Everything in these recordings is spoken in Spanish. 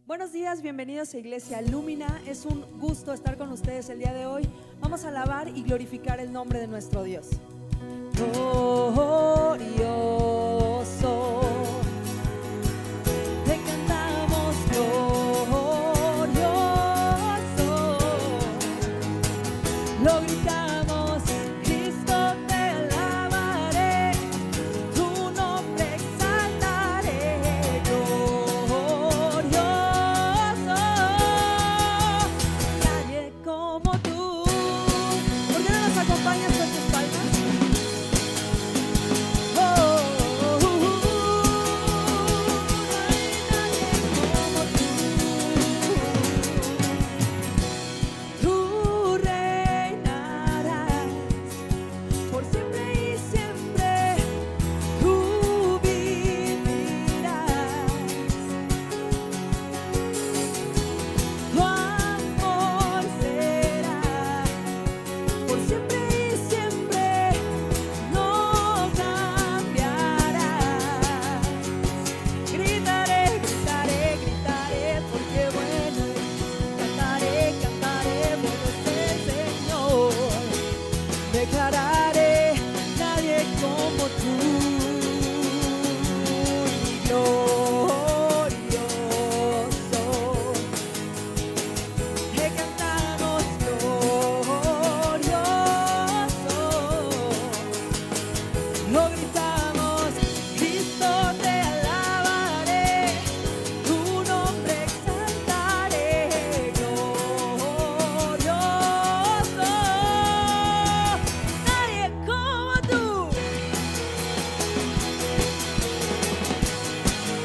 Buenos días, bienvenidos a Iglesia Lumina. Es un gusto estar con ustedes el día de hoy. Vamos a alabar y glorificar el nombre de nuestro Dios. Glorioso, te cantamos glorioso, lo gritamos, Cristo te alabaré, tu nombre exaltaré, glorioso, nadie como tú. ¿Por qué no nos acompañas con tus palmas? Tú reinarás por siempre y siempre, tú vivirás, tu amor será por siempre y siempre, no cambiarás. Gritaré, gritaré, gritaré, porque bueno es. Cantaré, cantaré, bueno es el Señor. Declararé, nadie como tú. Y glorioso, te cantamos glorioso, lo gritamos, Cristo te alabaré, tu nombre exaltaré, glorioso, nadie como tú.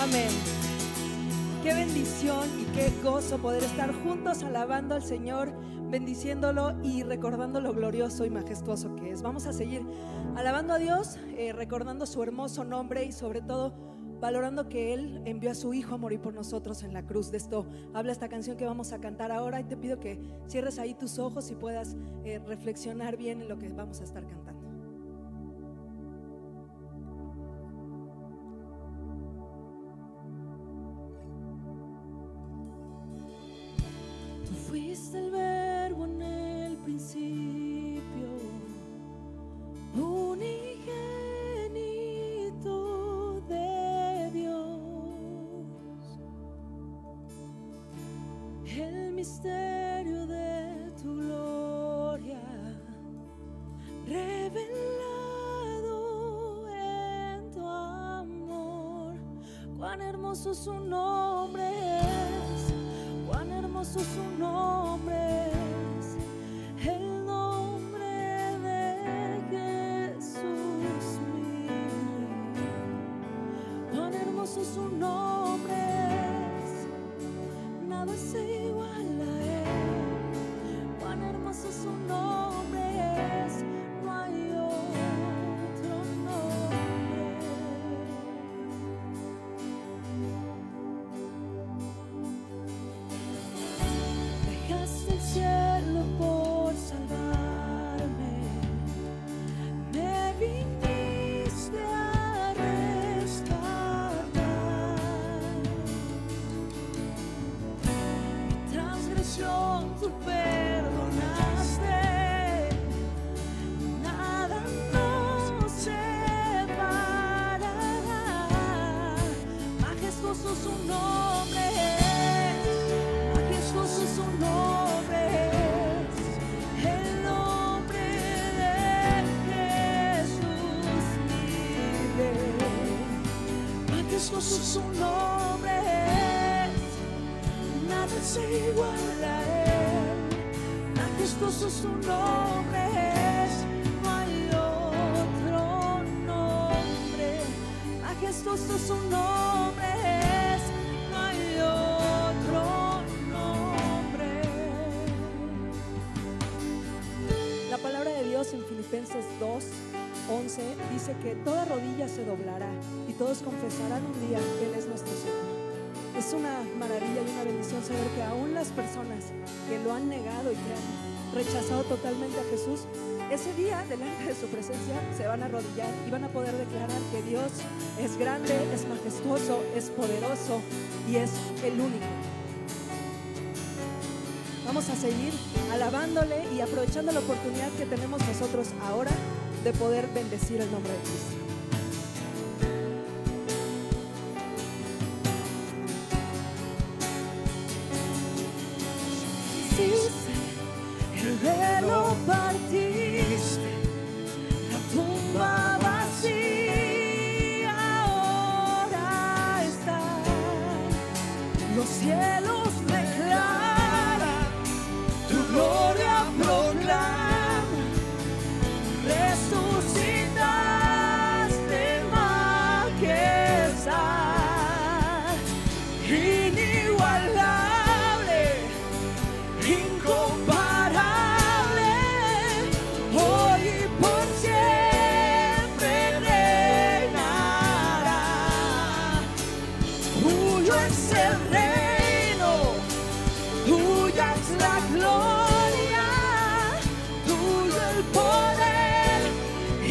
Amén. Qué bendición y qué gozo poder estar juntos alabando al Señor, bendiciéndolo y recordando lo glorioso y majestuoso que es. Vamos a seguir alabando a Dios, recordando su hermoso nombre y sobre todo valorando que Él envió a su Hijo a morir por nosotros en la cruz. De esto habla esta canción que vamos a cantar ahora, y te pido que cierres ahí tus ojos y puedas reflexionar bien en lo que vamos a estar cantando. Tú fuiste el verbo en el principio, unigénito de Dios, el misterio de tu gloria revelado en tu amor. Cuán hermoso su nombre es, cuán hermoso su nombre es, el nombre de Jesús mi Rey. Cuán hermoso su nombre es, nada se iguala a él. Cuán hermoso su nombre es, no hay otro nombre. Dejaste el cielo por salvarme, me viniste a rescatar. Mi transgresión tú perdonaste, nada nos separará. Majestuoso su nombre es, majestuoso su nombre es, el nombre de Jesús mi Rey. Majestuoso su nombre es, nada se iguala a él. Majestuoso su nombre es, no hay otro nombre. Majestuoso su nombre es, no hay otro nombre. La palabra de Dios en Filipenses 2:11 dice que toda rodilla se doblará y todos confesarán un día que Él es nuestro Señor. Es una maravilla y una bendición saber que aún las personas que lo han negado y que han rechazado totalmente a Jesús, ese día delante de su presencia se van a arrodillar y van a poder declarar que Dios es grande, es majestuoso, es poderoso y es el único. Vamos a seguir alabándole y aprovechando la oportunidad que tenemos nosotros ahora de poder bendecir el nombre de Cristo. El velo partiste, la tumba vacía ahora está. Los cielos declaran, tu gloria proclama. Resucitaste majestad, inigualable, incomparable, hoy y por siempre reinará. Tuyo es el reino, tuya es la gloria, tuyo el poder y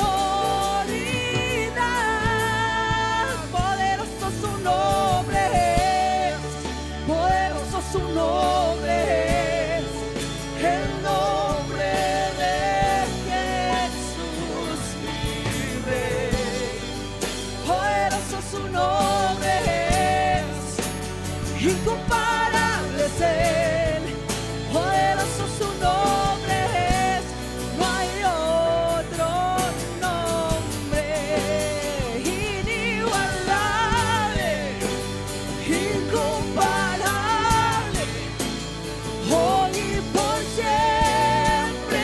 autoridad. Poderoso su nombre es, poderoso su nombre es, el nombre de Jesús mi Rey. Poderoso su nombre es, incomparable es Él. Poderoso su nombre es, no hay otro nombre. Inigualable, incomparable, hoy y por siempre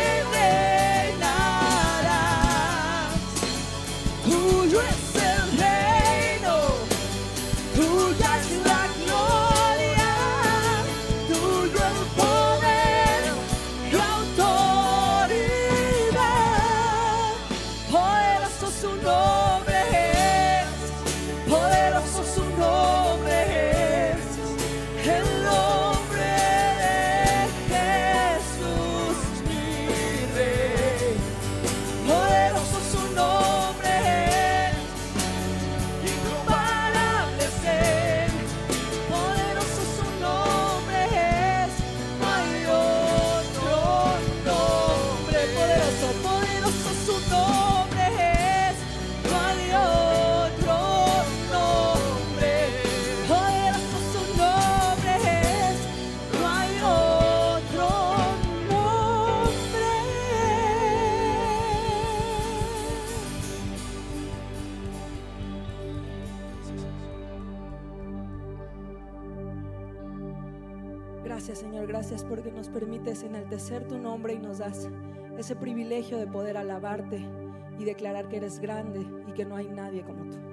reinarás. Tuyo es el reino, Gracias, Señor, gracias porque nos permites enaltecer tu nombre y nos das ese privilegio de poder alabarte y declarar que eres grande y que no hay nadie como tú.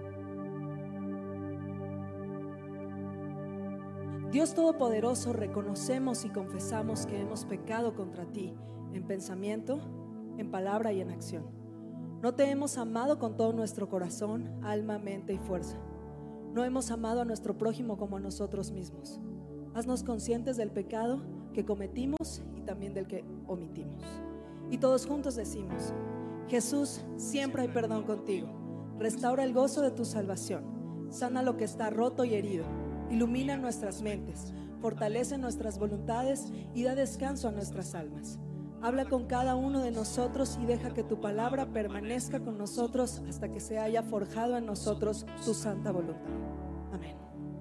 Dios Todopoderoso, reconocemos y confesamos que hemos pecado contra ti en pensamiento, en palabra y en acción. No te hemos amado con todo nuestro corazón, alma, mente y fuerza. No hemos amado a nuestro prójimo como a nosotros mismos. Haznos conscientes del pecado que cometimos y también del que omitimos. Y todos juntos decimos: Jesús, siempre hay perdón contigo. Restaura el gozo de tu salvación. Sana lo que está roto y herido. Ilumina nuestras mentes. Fortalece nuestras voluntades y da descanso a nuestras almas. Habla con cada uno de nosotros y deja que tu palabra permanezca con nosotros hasta que se haya forjado en nosotros tu santa voluntad. Amén.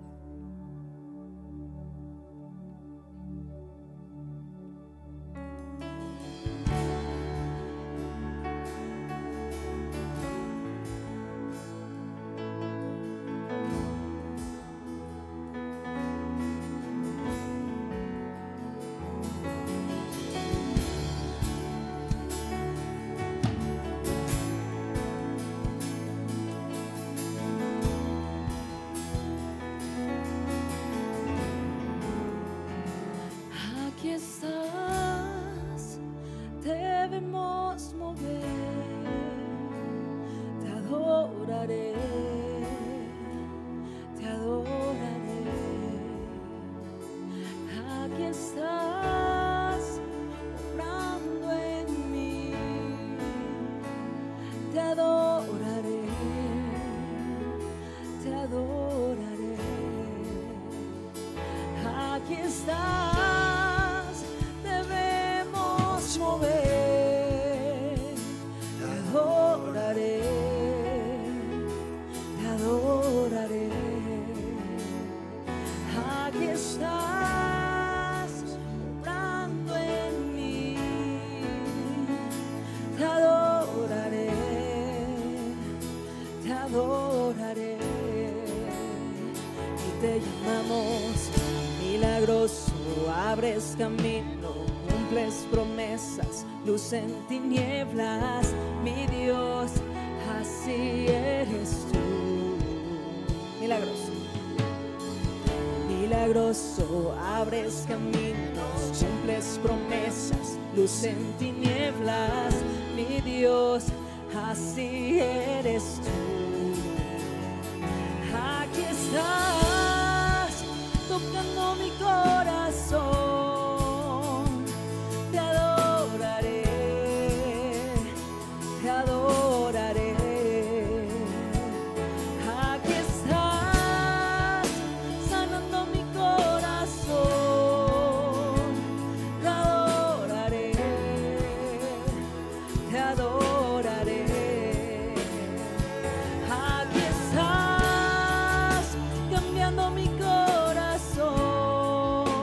Aquí estás, debemos mover, te adoraré, te adoraré. Aquí estás, obrando en mí, te adoraré, te adoraré. Aquí estás. Mover, te adoraré, te adoraré. Aquí estás, obrando en mí, te adoraré, te adoraré. Y te llamamos milagroso, abres camino, cumples promesas, luz en tinieblas, mi Dios, así eres tú. Milagroso, milagroso, abres caminos, cumples promesas, luz en tinieblas, mi Dios, así eres tú. Aquí estás, tocando mi corazón. Aquí estás, cambiando mi corazón.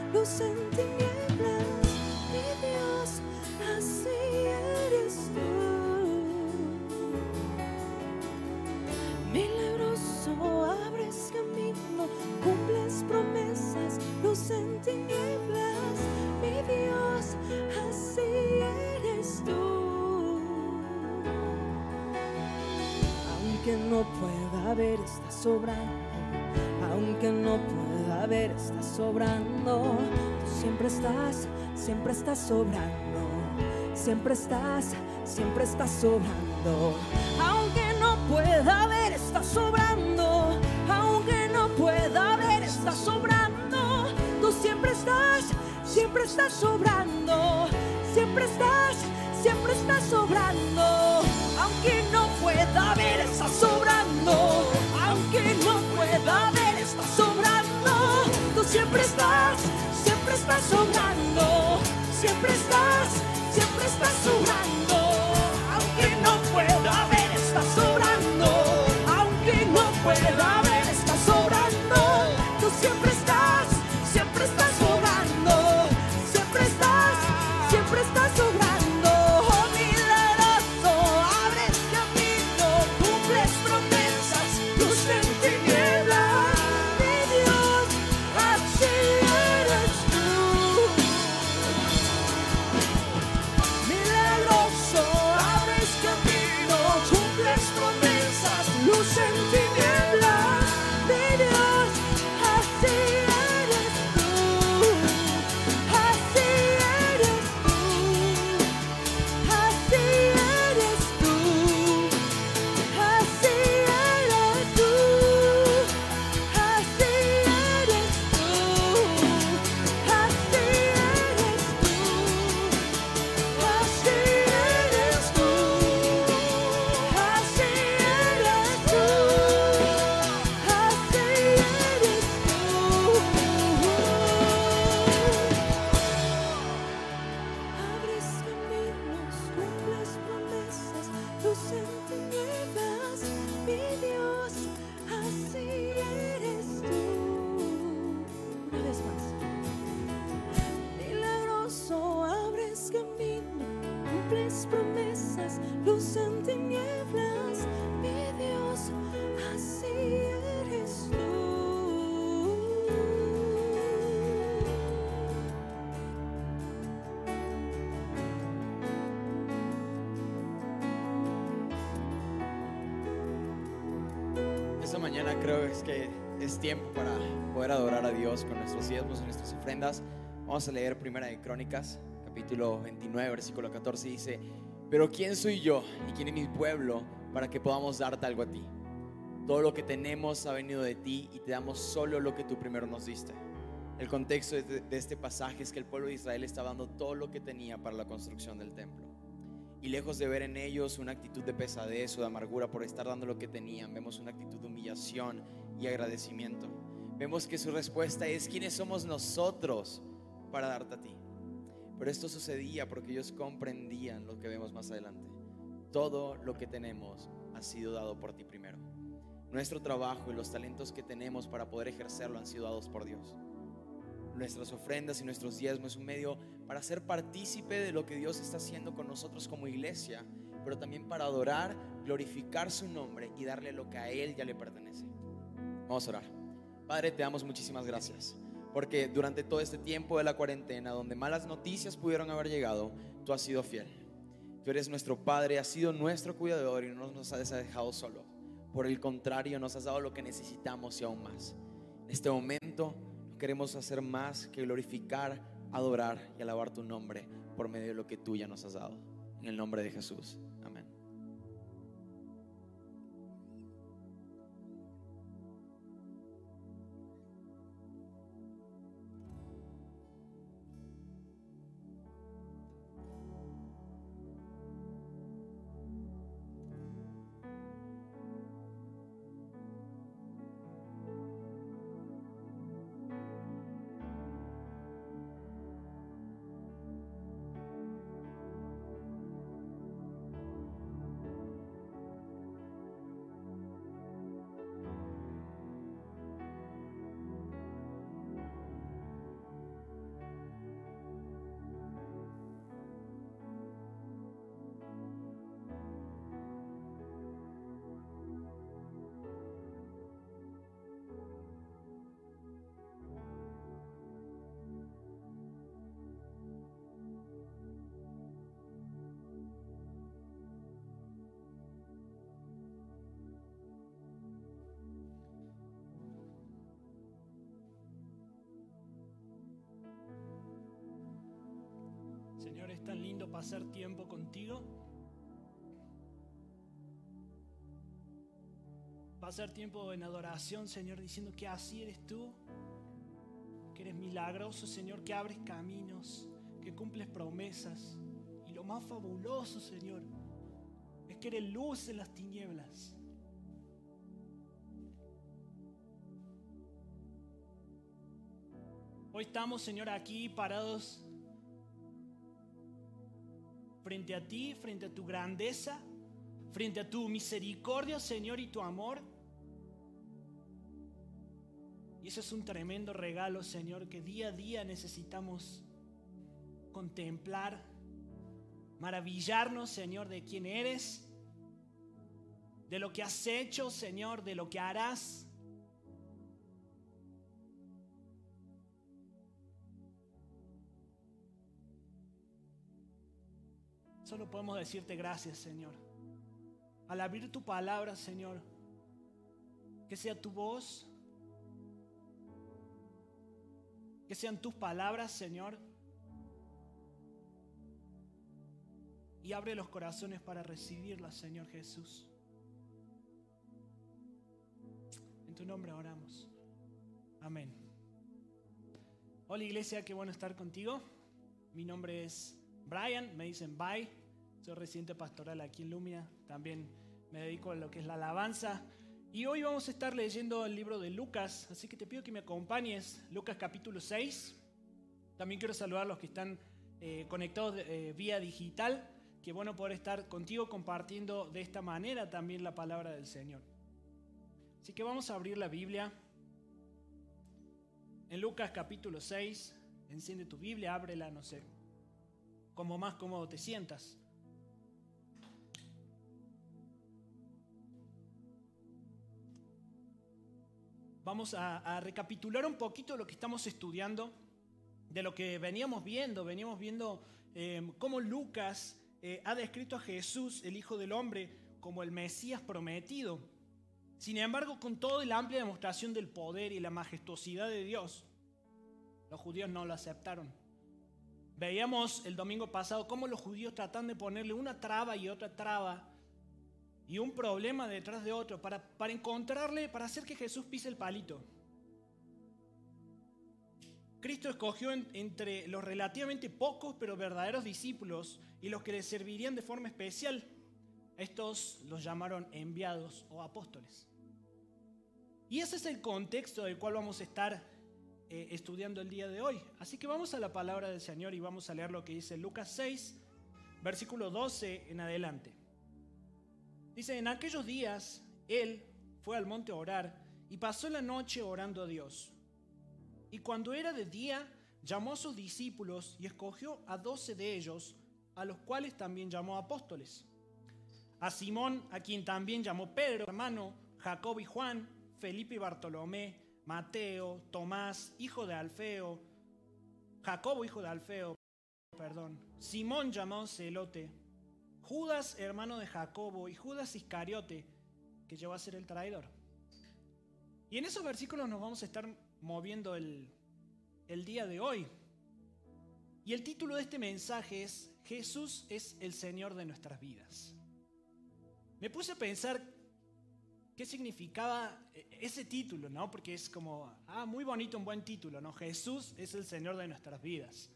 luz en tinieblas, mi Dios, así eres tú. Milagroso, abres camino, cumples promesas, luz en tinieblas, mi Dios, así eres tú. Aunque no pueda ver, estás sobrando. Aunque no pueda ver, estás sobrando. Tú siempre estás sobrando. Siempre estás sobrando. Aunque no pueda ver, estás sobrando. Aunque no pueda ver, estás sobrando. Tú siempre estás sobrando. Siempre estás sobrando. Aunque no pueda ver, estás sobrando. Aunque no pueda ver, estás sobrando. Tú siempre estás sobrando. Siempre estás sobrando. Aunque no pueda ver, estás sobrando. Aunque no pueda ver, estás sobrando. Tú siempre estás sobrando. Siempre estás sobrando. Oh, milagroso, abres camino, cumples promesas, luz en tinieblas, mi Dios, así eres tú. Milagroso, abres camino, cumples promesas, luz en tinieblas, mi Dios, así eres tú. Así eres tú. Así eres tú. Así eres tú. Así eres tú. Así eres tú. Así eres tú. Así eres tú. Así eres tú. Abres caminos, cumples promesas, luz en tinieblas, mi Dios, así eres tú. Una vez más. Milagroso, abres camino, cumples promesas, luz en tinieblas, mi Dios, así eres tú. Esta mañana creo que es tiempo para poder adorar a Dios con nuestros diezmos y nuestras ofrendas. Vamos a leer Primera de Crónicas, capítulo 29, versículo 14. Dice: pero ¿quién soy yo y quién es mi pueblo para que podamos darte algo a ti? Todo lo que tenemos ha venido de ti y te damos solo lo que tú primero nos diste. El contexto de este pasaje es que el pueblo de Israel estaba dando todo lo que tenía para la construcción del templo. Y lejos de ver en ellos una actitud de pesadez o de amargura por estar dando lo que tenían, vemos una actitud de humillación y agradecimiento. Vemos que su respuesta es: ¿quiénes somos nosotros para darte a ti? Pero esto sucedía porque ellos comprendían lo que vemos más adelante. Todo lo que tenemos ha sido dado por ti primero. Nuestro trabajo y los talentos que tenemos para poder ejercerlo han sido dados por Dios. Nuestras ofrendas y nuestros diezmos es un medio para ser partícipe de lo que Dios está haciendo con nosotros como iglesia, pero también para adorar, glorificar su nombre y darle lo que a Él ya le pertenece. Vamos a orar. Padre, te damos muchísimas gracias, porque durante todo este tiempo de la cuarentena, donde malas noticias pudieron haber llegado, tú has sido fiel. Tú eres nuestro Padre, has sido nuestro cuidador y no nos has dejado solos. Por el contrario, nos has dado lo que necesitamos y aún más. En este momento no queremos hacer más que glorificar, adorar y alabar tu nombre por medio de lo que tú ya nos has dado. En el nombre de Jesús, amén. Señor, es tan lindo pasar tiempo contigo. Pasar tiempo en adoración, Señor, diciendo que así eres tú, que eres milagroso, Señor, que abres caminos, que cumples promesas. Y lo más fabuloso, Señor, es que eres luz en las tinieblas. Hoy estamos, Señor, aquí parados frente a ti, frente a tu grandeza, frente a tu misericordia, Señor, y tu amor. Y eso es un tremendo regalo, Señor, que día a día necesitamos contemplar, maravillarnos, Señor, de quién eres, de lo que has hecho, Señor, de lo que harás. Solo podemos decirte gracias, Señor. Al abrir tu palabra, Señor, que sea tu voz, que sean tus palabras, Señor, y abre los corazones para recibirlas, Señor Jesús. En tu nombre oramos. Amén. Hola, iglesia, qué bueno estar contigo. Mi nombre es Brian, me dicen Bye. Soy residente pastoral aquí en Lumia. También me dedico a lo que es la alabanza. Y hoy vamos a estar leyendo el libro de Lucas, así que te pido que me acompañes. Lucas capítulo 6. También quiero saludar a los que están conectados vía digital. Qué bueno poder estar contigo compartiendo de esta manera también la palabra del Señor. Así que vamos a abrir la Biblia. En Lucas capítulo 6, enciende tu Biblia, ábrela, no sé, como más cómodo te sientas. Vamos a recapitular un poquito lo que estamos estudiando, de lo que veníamos viendo. Veníamos viendo cómo Lucas ha descrito a Jesús, el Hijo del Hombre, como el Mesías prometido. Sin embargo, con toda la amplia demostración del poder y la majestuosidad de Dios, los judíos no lo aceptaron. Veíamos el domingo pasado cómo los judíos tratan de ponerle una traba y otra traba y un problema detrás de otro para encontrarle, para hacer que Jesús pise el palito. Cristo escogió entre los relativamente pocos pero verdaderos discípulos y los que les servirían de forma especial. Estos los llamaron enviados o apóstoles. Y ese es el contexto del cual vamos a estar estudiando el día de hoy. Así que vamos a la palabra del Señor y vamos a leer lo que dice Lucas 6, versículo 12 en adelante. Dice: en aquellos días él fue al monte a orar y pasó la noche orando a Dios. Y cuando era de día, llamó a sus discípulos y escogió a 12 de ellos, a los cuales también llamó apóstoles. A Simón, a quien también llamó Pedro, hermano, Jacobo y Juan, Felipe y Bartolomé, Mateo, Tomás, hijo de Alfeo, Jacobo, hijo de Alfeo, Simón llamado Celote, Judas, hermano de Jacobo, y Judas Iscariote, que llegó a ser el traidor. Y en esos versículos nos vamos a estar moviendo el día de hoy. Y el título de este mensaje es: Jesús es el Señor de nuestras vidas. Me puse a pensar qué significaba ese título, ¿no? Porque es como, muy bonito, un buen título, ¿no? Jesús es el Señor de nuestras vidas.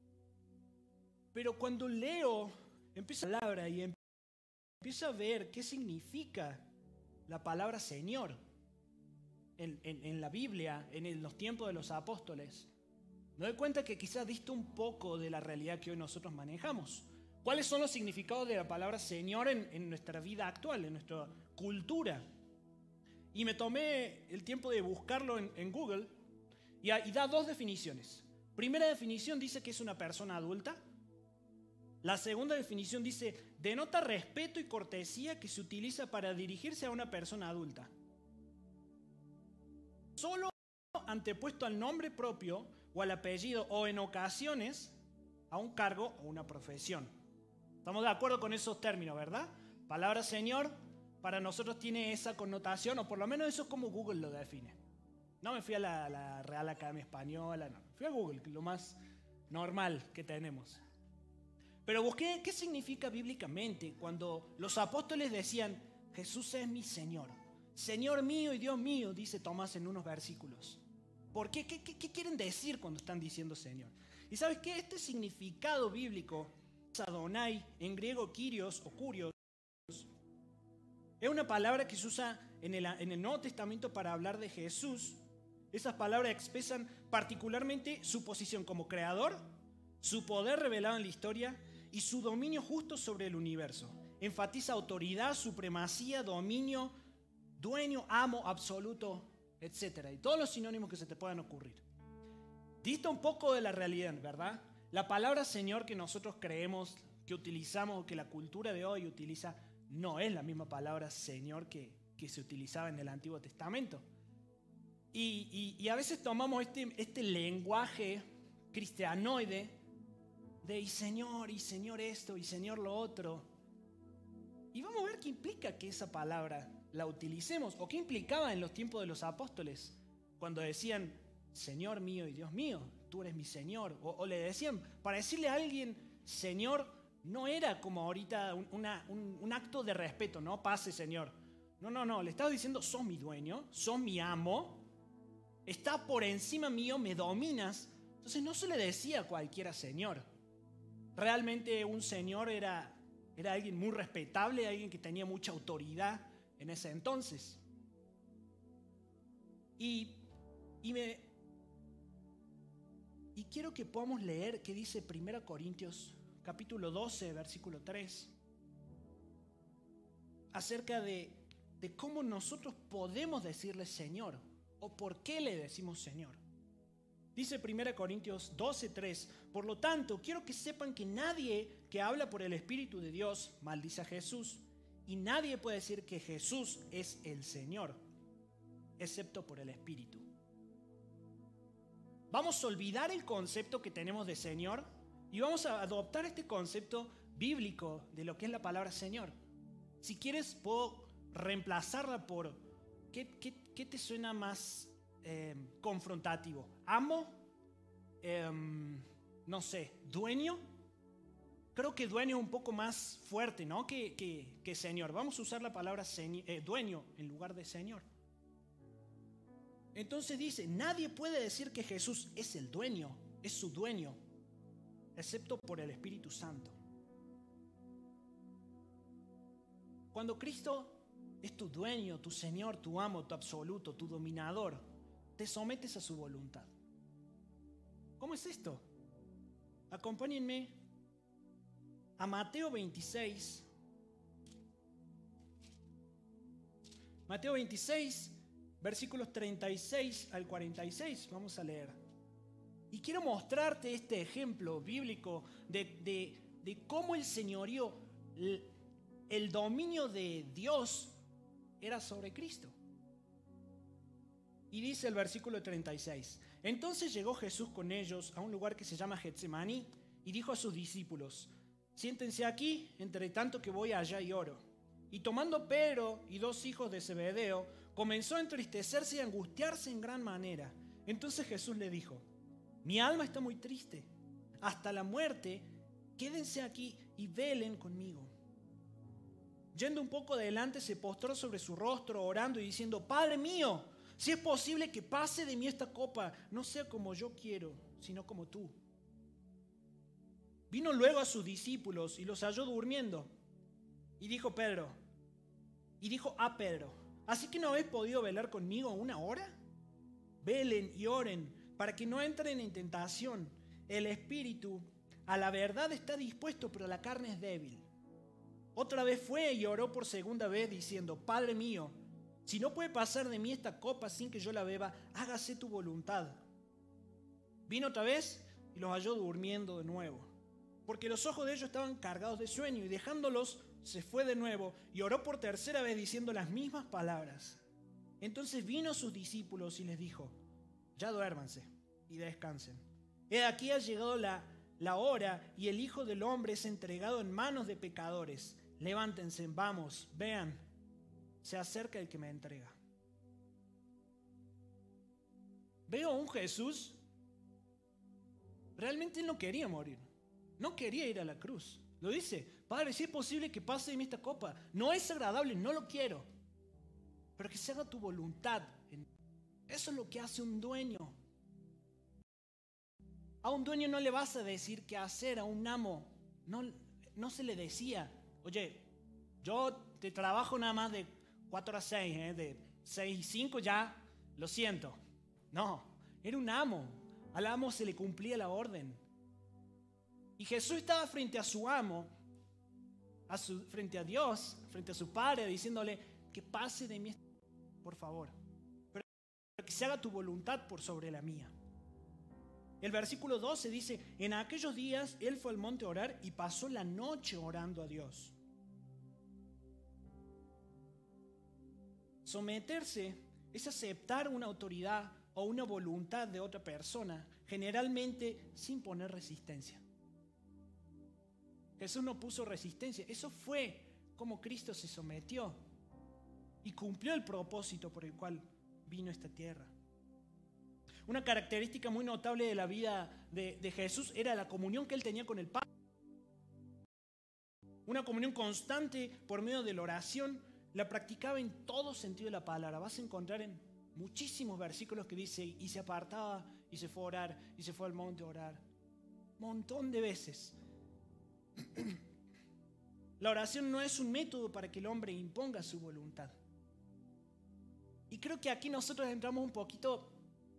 Pero cuando leo, empiezo la palabra y empiezo a ver qué significa la palabra Señor en la Biblia, en los tiempos de los apóstoles. Me doy cuenta que quizás dista un poco de la realidad que hoy nosotros manejamos. ¿Cuáles son los significados de la palabra Señor en nuestra vida actual, en nuestra cultura? Y me tomé el tiempo de buscarlo en Google y da dos definiciones. Primera definición dice que es una persona adulta. La segunda definición dice: denota respeto y cortesía que se utiliza para dirigirse a una persona adulta. Solo antepuesto al nombre propio o al apellido, o en ocasiones a un cargo o una profesión. Estamos de acuerdo con esos términos, ¿verdad? Palabra Señor para nosotros tiene esa connotación, o por lo menos eso es como Google lo define. No me fui a la Real Academia Española, no. Fui a Google, que es lo más normal que tenemos. Pero busqué qué significa bíblicamente cuando los apóstoles decían, Jesús es mi Señor. Señor mío y Dios mío, dice Tomás en unos versículos. ¿Por qué? ¿Qué quieren decir cuando están diciendo Señor? Y ¿sabes qué? Este significado bíblico, Adonai, en griego Kyrios o Kurios, es una palabra que se usa en el Nuevo Testamento para hablar de Jesús. Esas palabras expresan particularmente su posición como creador, su poder revelado en la historia y su dominio justo sobre el universo. Enfatiza autoridad, supremacía, dominio, dueño, amo, absoluto, etc. Y todos los sinónimos que se te puedan ocurrir. Dista un poco de la realidad, ¿verdad? La palabra Señor que nosotros creemos, que utilizamos, que la cultura de hoy utiliza, no es la misma palabra Señor que se utilizaba en el Antiguo Testamento. Y a veces tomamos este lenguaje cristianoide de y Señor esto, y Señor lo otro. Y vamos a ver qué implica que esa palabra la utilicemos, o qué implicaba en los tiempos de los apóstoles, cuando decían, Señor mío y Dios mío, tú eres mi Señor. O le decían, para decirle a alguien, Señor, no era como ahorita un acto de respeto, ¿no? Pase, Señor. No, le estaba diciendo, sos mi dueño, sos mi amo, estás por encima mío, me dominas. Entonces no se le decía a cualquiera Señor. Realmente un Señor era alguien muy respetable, alguien que tenía mucha autoridad en ese entonces. Y quiero que podamos leer qué dice 1 Corintios capítulo 12, versículo 3, acerca de cómo nosotros podemos decirle Señor, o por qué le decimos Señor. Dice 1 Corintios 12, 3, por lo tanto, quiero que sepan que nadie que habla por el Espíritu de Dios maldice a Jesús, y nadie puede decir que Jesús es el Señor, excepto por el Espíritu. Vamos a olvidar el concepto que tenemos de Señor y vamos a adoptar este concepto bíblico de lo que es la palabra Señor. Si quieres, puedo reemplazarla por ¿qué te suena más confrontativo? ¿Amo? No sé, ¿dueño? Creo que dueño es un poco más fuerte, ¿no? que Señor. Vamos a usar la palabra dueño en lugar de Señor. Entonces dice, nadie puede decir que Jesús es el dueño, es su dueño, excepto por el Espíritu Santo. Cuando Cristo es tu dueño, tu Señor, tu amo, tu absoluto, tu dominador, te sometes a su voluntad. ¿Cómo es esto? Acompáñenme a Mateo 26. Mateo 26, versículos 36 al 46. Vamos a leer. Y quiero mostrarte este ejemplo bíblico de cómo el señorío, el dominio de Dios era sobre Cristo. Y dice el versículo 36. Entonces llegó Jesús con ellos a un lugar que se llama Getsemaní y dijo a sus discípulos, siéntense aquí, entre tanto que voy allá y oro. Y tomando Pedro y 2 hijos de Zebedeo, comenzó a entristecerse y a angustiarse en gran manera. Entonces Jesús le dijo, mi alma está muy triste, hasta la muerte, quédense aquí y velen conmigo. Yendo un poco adelante, se postró sobre su rostro, orando y diciendo, Padre mío, si es posible que pase de mí esta copa, no sea como yo quiero, sino como tú. Vino luego a sus discípulos y los halló durmiendo. Y dijo a Pedro, ¿así que no habéis podido velar conmigo 1 hora? Velen y oren para que no entren en tentación. El espíritu a la verdad está dispuesto, pero la carne es débil. Otra vez fue y oró por segunda vez diciendo, Padre mío, si no puede pasar de mí esta copa sin que yo la beba, hágase tu voluntad. Vino otra vez y los halló durmiendo de nuevo, porque los ojos de ellos estaban cargados de sueño, y dejándolos se fue de nuevo y oró por tercera vez diciendo las mismas palabras. Entonces vino a sus discípulos y les dijo, ya duérmanse y descansen. He aquí ha llegado la hora y el Hijo del Hombre es entregado en manos de pecadores. Levántense, vamos, vean, se acerca el que me entrega. Veo a un Jesús, realmente él no quería morir. No quería ir a la cruz. Lo dice: Padre, si es posible que pase de mí esta copa. No es agradable, no lo quiero. Pero que se haga tu voluntad. Eso es lo que hace un dueño. A un dueño no le vas a decir qué hacer. A un amo no se le decía: oye, yo te trabajo nada más de 4 a 6, de 6 y 5 ya, lo siento. No, era un amo. Al amo se le cumplía la orden. Y Jesús estaba frente a su amo, frente a Dios, frente a su Padre, diciéndole: que pase de mí, por favor, pero que se haga tu voluntad por sobre la mía. El versículo 12 dice: en aquellos días él fue al monte a orar y pasó la noche orando a Dios. Someterse es aceptar una autoridad o una voluntad de otra persona, generalmente sin poner resistencia. Jesús no puso resistencia. Eso fue como Cristo se sometió y cumplió el propósito por el cual vino a esta tierra. Una característica muy notable de la vida de Jesús era la comunión que él tenía con el Padre. Una comunión constante por medio de la oración. La practicaba en todo sentido de la palabra. Vas a encontrar en muchísimos versículos que dice: y se apartaba y se fue a orar y se fue al monte a orar. Montón de veces. La oración no es un método para que el hombre imponga su voluntad. Y creo que aquí nosotros entramos un poquito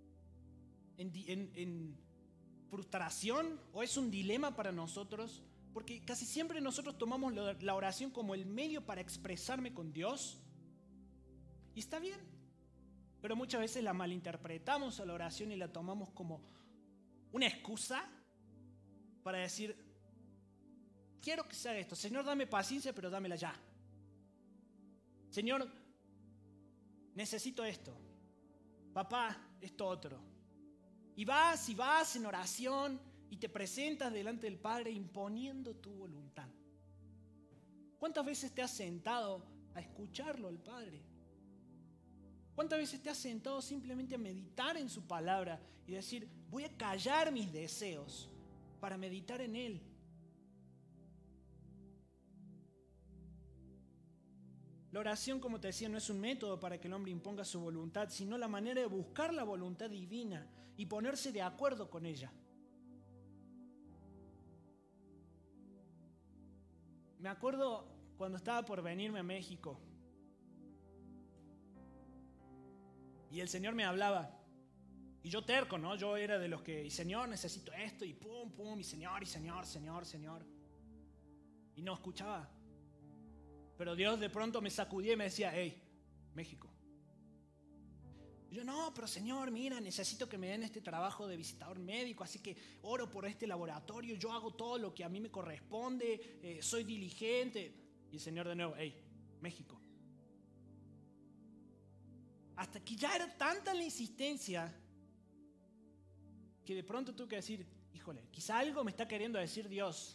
en frustración, o es un dilema para nosotros, porque casi siempre nosotros tomamos la oración como el medio para expresarme con Dios. Y está bien, pero muchas veces la malinterpretamos a la oración y la tomamos como una excusa para decir: quiero que sea esto. Señor, dame paciencia, pero dámela ya. Señor, necesito esto. Papá, esto otro. Y vas en oración y te presentas delante del Padre imponiendo tu voluntad. ¿Cuántas veces te has sentado a escucharlo al Padre? ¿Cuántas veces te has sentado simplemente a meditar en su palabra y decir: voy a callar mis deseos para meditar en Él? La oración, como te decía, no es un método para que el hombre imponga su voluntad, sino la manera de buscar la voluntad divina y ponerse de acuerdo con ella. Me acuerdo cuando estaba por venirme a México y el Señor me hablaba. Y yo terco, ¿no? Yo era de los que: y Señor, necesito esto, y pum, pum, y Señor, Señor. Y no escuchaba. Pero Dios de pronto me sacudía y me decía: hey, México. Y yo: no, pero Señor, mira, necesito que me den este trabajo de visitador médico, así que oro por este laboratorio, yo hago todo lo que a mí me corresponde, soy diligente. Y el Señor de nuevo: hey, México. Hasta que ya era tanta la insistencia que de pronto tuve que decir: híjole, quizá algo me está queriendo decir Dios.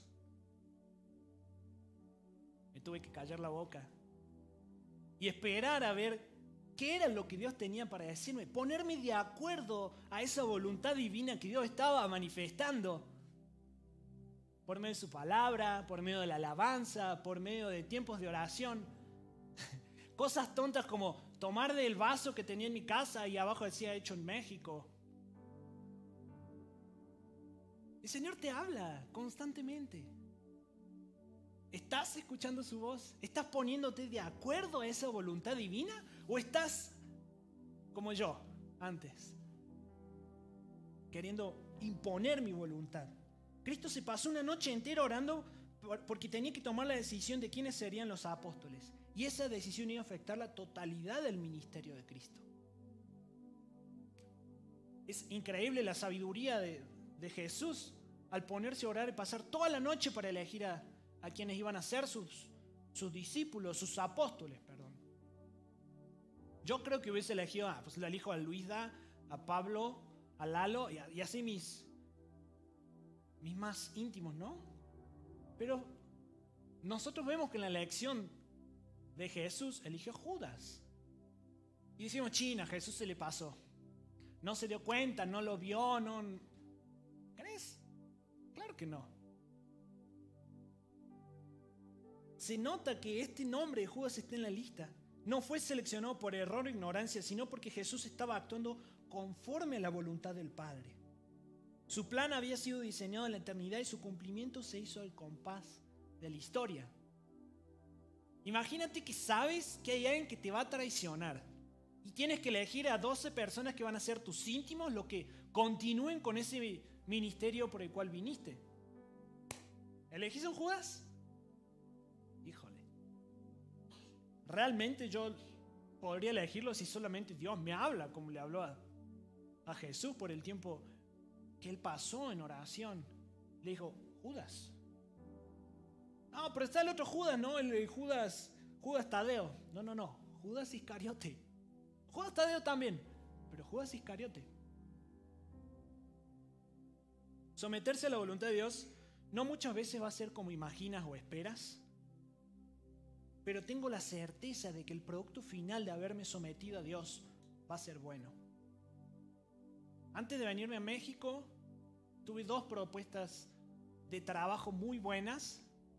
Me tuve que callar la boca y esperar a ver qué era lo que Dios tenía para decirme, ponerme de acuerdo a esa voluntad divina que Dios estaba manifestando por medio de su palabra, por medio de la alabanza, por medio de tiempos de oración. Cosas tontas como tomar del vaso que tenía en mi casa y abajo decía: hecho en México. El Señor te habla constantemente. ¿Estás escuchando su voz? ¿Estás poniéndote de acuerdo a esa voluntad divina? ¿O estás como yo antes, queriendo imponer mi voluntad? Cristo se pasó una noche entera orando porque tenía que tomar la decisión de quiénes serían los apóstoles. Y esa decisión iba a afectar la totalidad del ministerio de Cristo. Es increíble la sabiduría de Jesús al ponerse a orar y pasar toda la noche para elegir a quienes iban a ser sus discípulos, sus apóstoles, perdón. Yo creo que hubiese elegido, pues le elijo a Luisa, a Pablo, a Lalo y así mis más íntimos, ¿no? Pero nosotros vemos que en la elección de Jesús eligió a Judas. Y decimos: China, Jesús se le pasó. No se dio cuenta, no lo vio, no. ¿Crees? Claro que no. se nota que este nombre de Judas está en la lista. No fue seleccionado por error o ignorancia, sino porque Jesús estaba actuando conforme a la voluntad del Padre. Su plan había sido diseñado en la eternidad y su cumplimiento se hizo al compás de la historia. Imagínate que sabes que hay alguien que te va a traicionar y tienes que elegir a 12 personas que van a ser tus íntimos, los que continúen con ese ministerio por el cual viniste. ¿Elegís a un Judas? Híjole. Realmente yo podría elegirlo si solamente Dios me habla, como le habló a Jesús por el tiempo que él pasó en oración. Le dijo, Judas. No, pero está el otro Judas, ¿no? El Judas Tadeo. No. Judas Iscariote. Judas Tadeo también, pero Judas Iscariote. Someterse a la voluntad de Dios no muchas veces va a ser como imaginas o esperas, pero tengo la certeza de que el producto final de haberme sometido a Dios va a ser bueno. Antes de venirme a México, tuve 2 propuestas de trabajo muy buenas,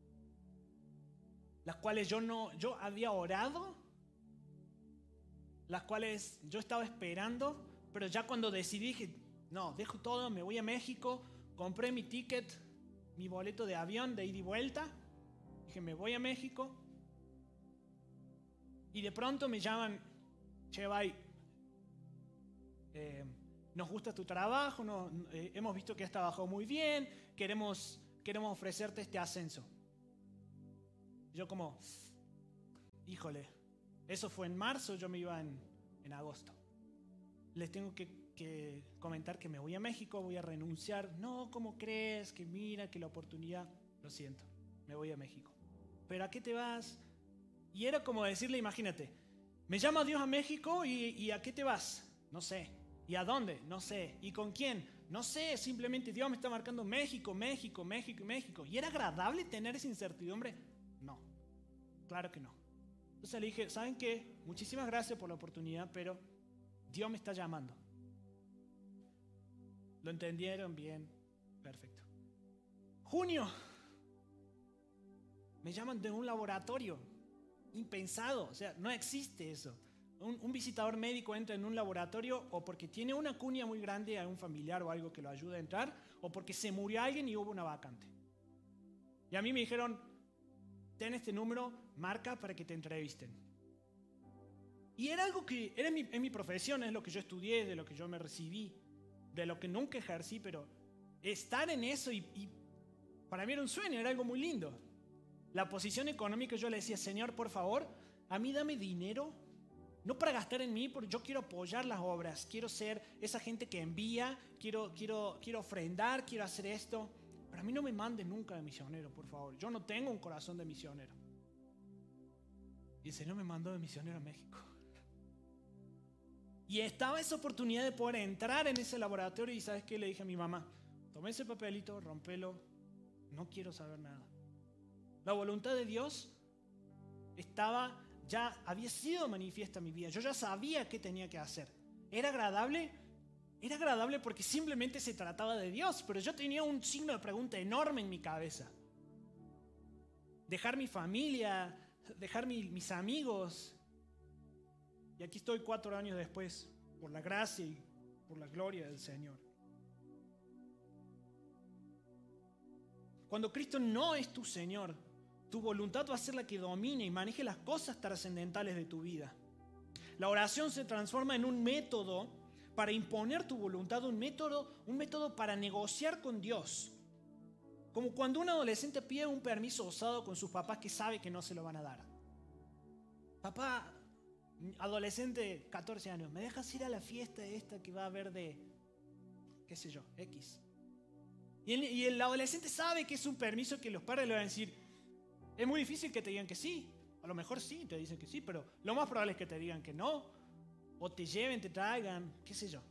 las cuales yo había orado, las cuales yo estaba esperando, pero ya cuando decidí, dije, no, dejo todo, me voy a México, compré mi ticket, mi boleto de avión de ida y vuelta, dije, me voy a México, y de pronto me llaman, che, bye, nos gusta tu trabajo, hemos visto que has trabajado muy bien, queremos ofrecerte este ascenso. Yo como, híjole, eso fue en marzo, yo me iba en agosto. Les tengo que comentar que me voy a México, voy a renunciar. No, ¿cómo crees? Que mira, que la oportunidad. Lo siento, me voy a México. ¿Pero a qué te vas? Y era como decirle, imagínate, me llama Dios a México y ¿a qué te vas? No sé. ¿Y a dónde? No sé. ¿Y con quién? No sé, simplemente Dios me está marcando México. ¿Y era agradable tener esa incertidumbre? No, claro que no. Entonces le dije, ¿saben qué? Muchísimas gracias por la oportunidad, pero Dios me está llamando. ¿Lo entendieron? Bien, perfecto. Junio, me llaman de un laboratorio, impensado, o sea, no existe eso. Un visitador médico entra en un laboratorio o porque tiene una cuña muy grande a un familiar o algo que lo ayude a entrar, o porque se murió alguien y hubo una vacante. Y a mí me dijeron, ten este número, marca para que te entrevisten. Y era algo que era en mi profesión, es lo que yo estudié, de lo que yo me recibí, de lo que nunca ejercí, pero estar en eso y para mí era un sueño, era algo muy lindo. La posición económica, yo le decía, Señor, por favor, a mí dame dinero, no para gastar en mí, porque yo quiero apoyar las obras, quiero ser esa gente que envía, quiero ofrendar, quiero hacer esto. Pero a mí no me mande nunca de misionero, por favor. Yo no tengo un corazón de misionero. Y el Señor me mandó de misionero a México. Y estaba esa oportunidad de poder entrar en ese laboratorio y ¿sabes qué? Le dije a mi mamá, tomé ese papelito, rompelo, no quiero saber nada. La voluntad de Dios ya había sido manifiesta en mi vida. Yo ya sabía qué tenía que hacer. ¿Era agradable? Era agradable porque simplemente se trataba de Dios, pero yo tenía un signo de pregunta enorme en mi cabeza. Dejar mi familia, dejar mis amigos. Y aquí estoy 4 años después, por la gracia y por la gloria del Señor. Cuando Cristo no es tu Señor, tu voluntad va a ser la que domine y maneje las cosas trascendentales de tu vida. La oración se transforma en un método para imponer tu voluntad, un método para negociar con Dios. Como cuando un adolescente pide un permiso osado con sus papás que sabe que no se lo van a dar. Papá, adolescente, 14 años, ¿me dejas ir a la fiesta esta que va a haber de, qué sé yo, X? Y el adolescente sabe que es un permiso que los padres le van a decir, es muy difícil que te digan que sí. A lo mejor sí, te dicen que sí, pero lo más probable es que te digan que no. O te lleven, te traigan, qué sé yo.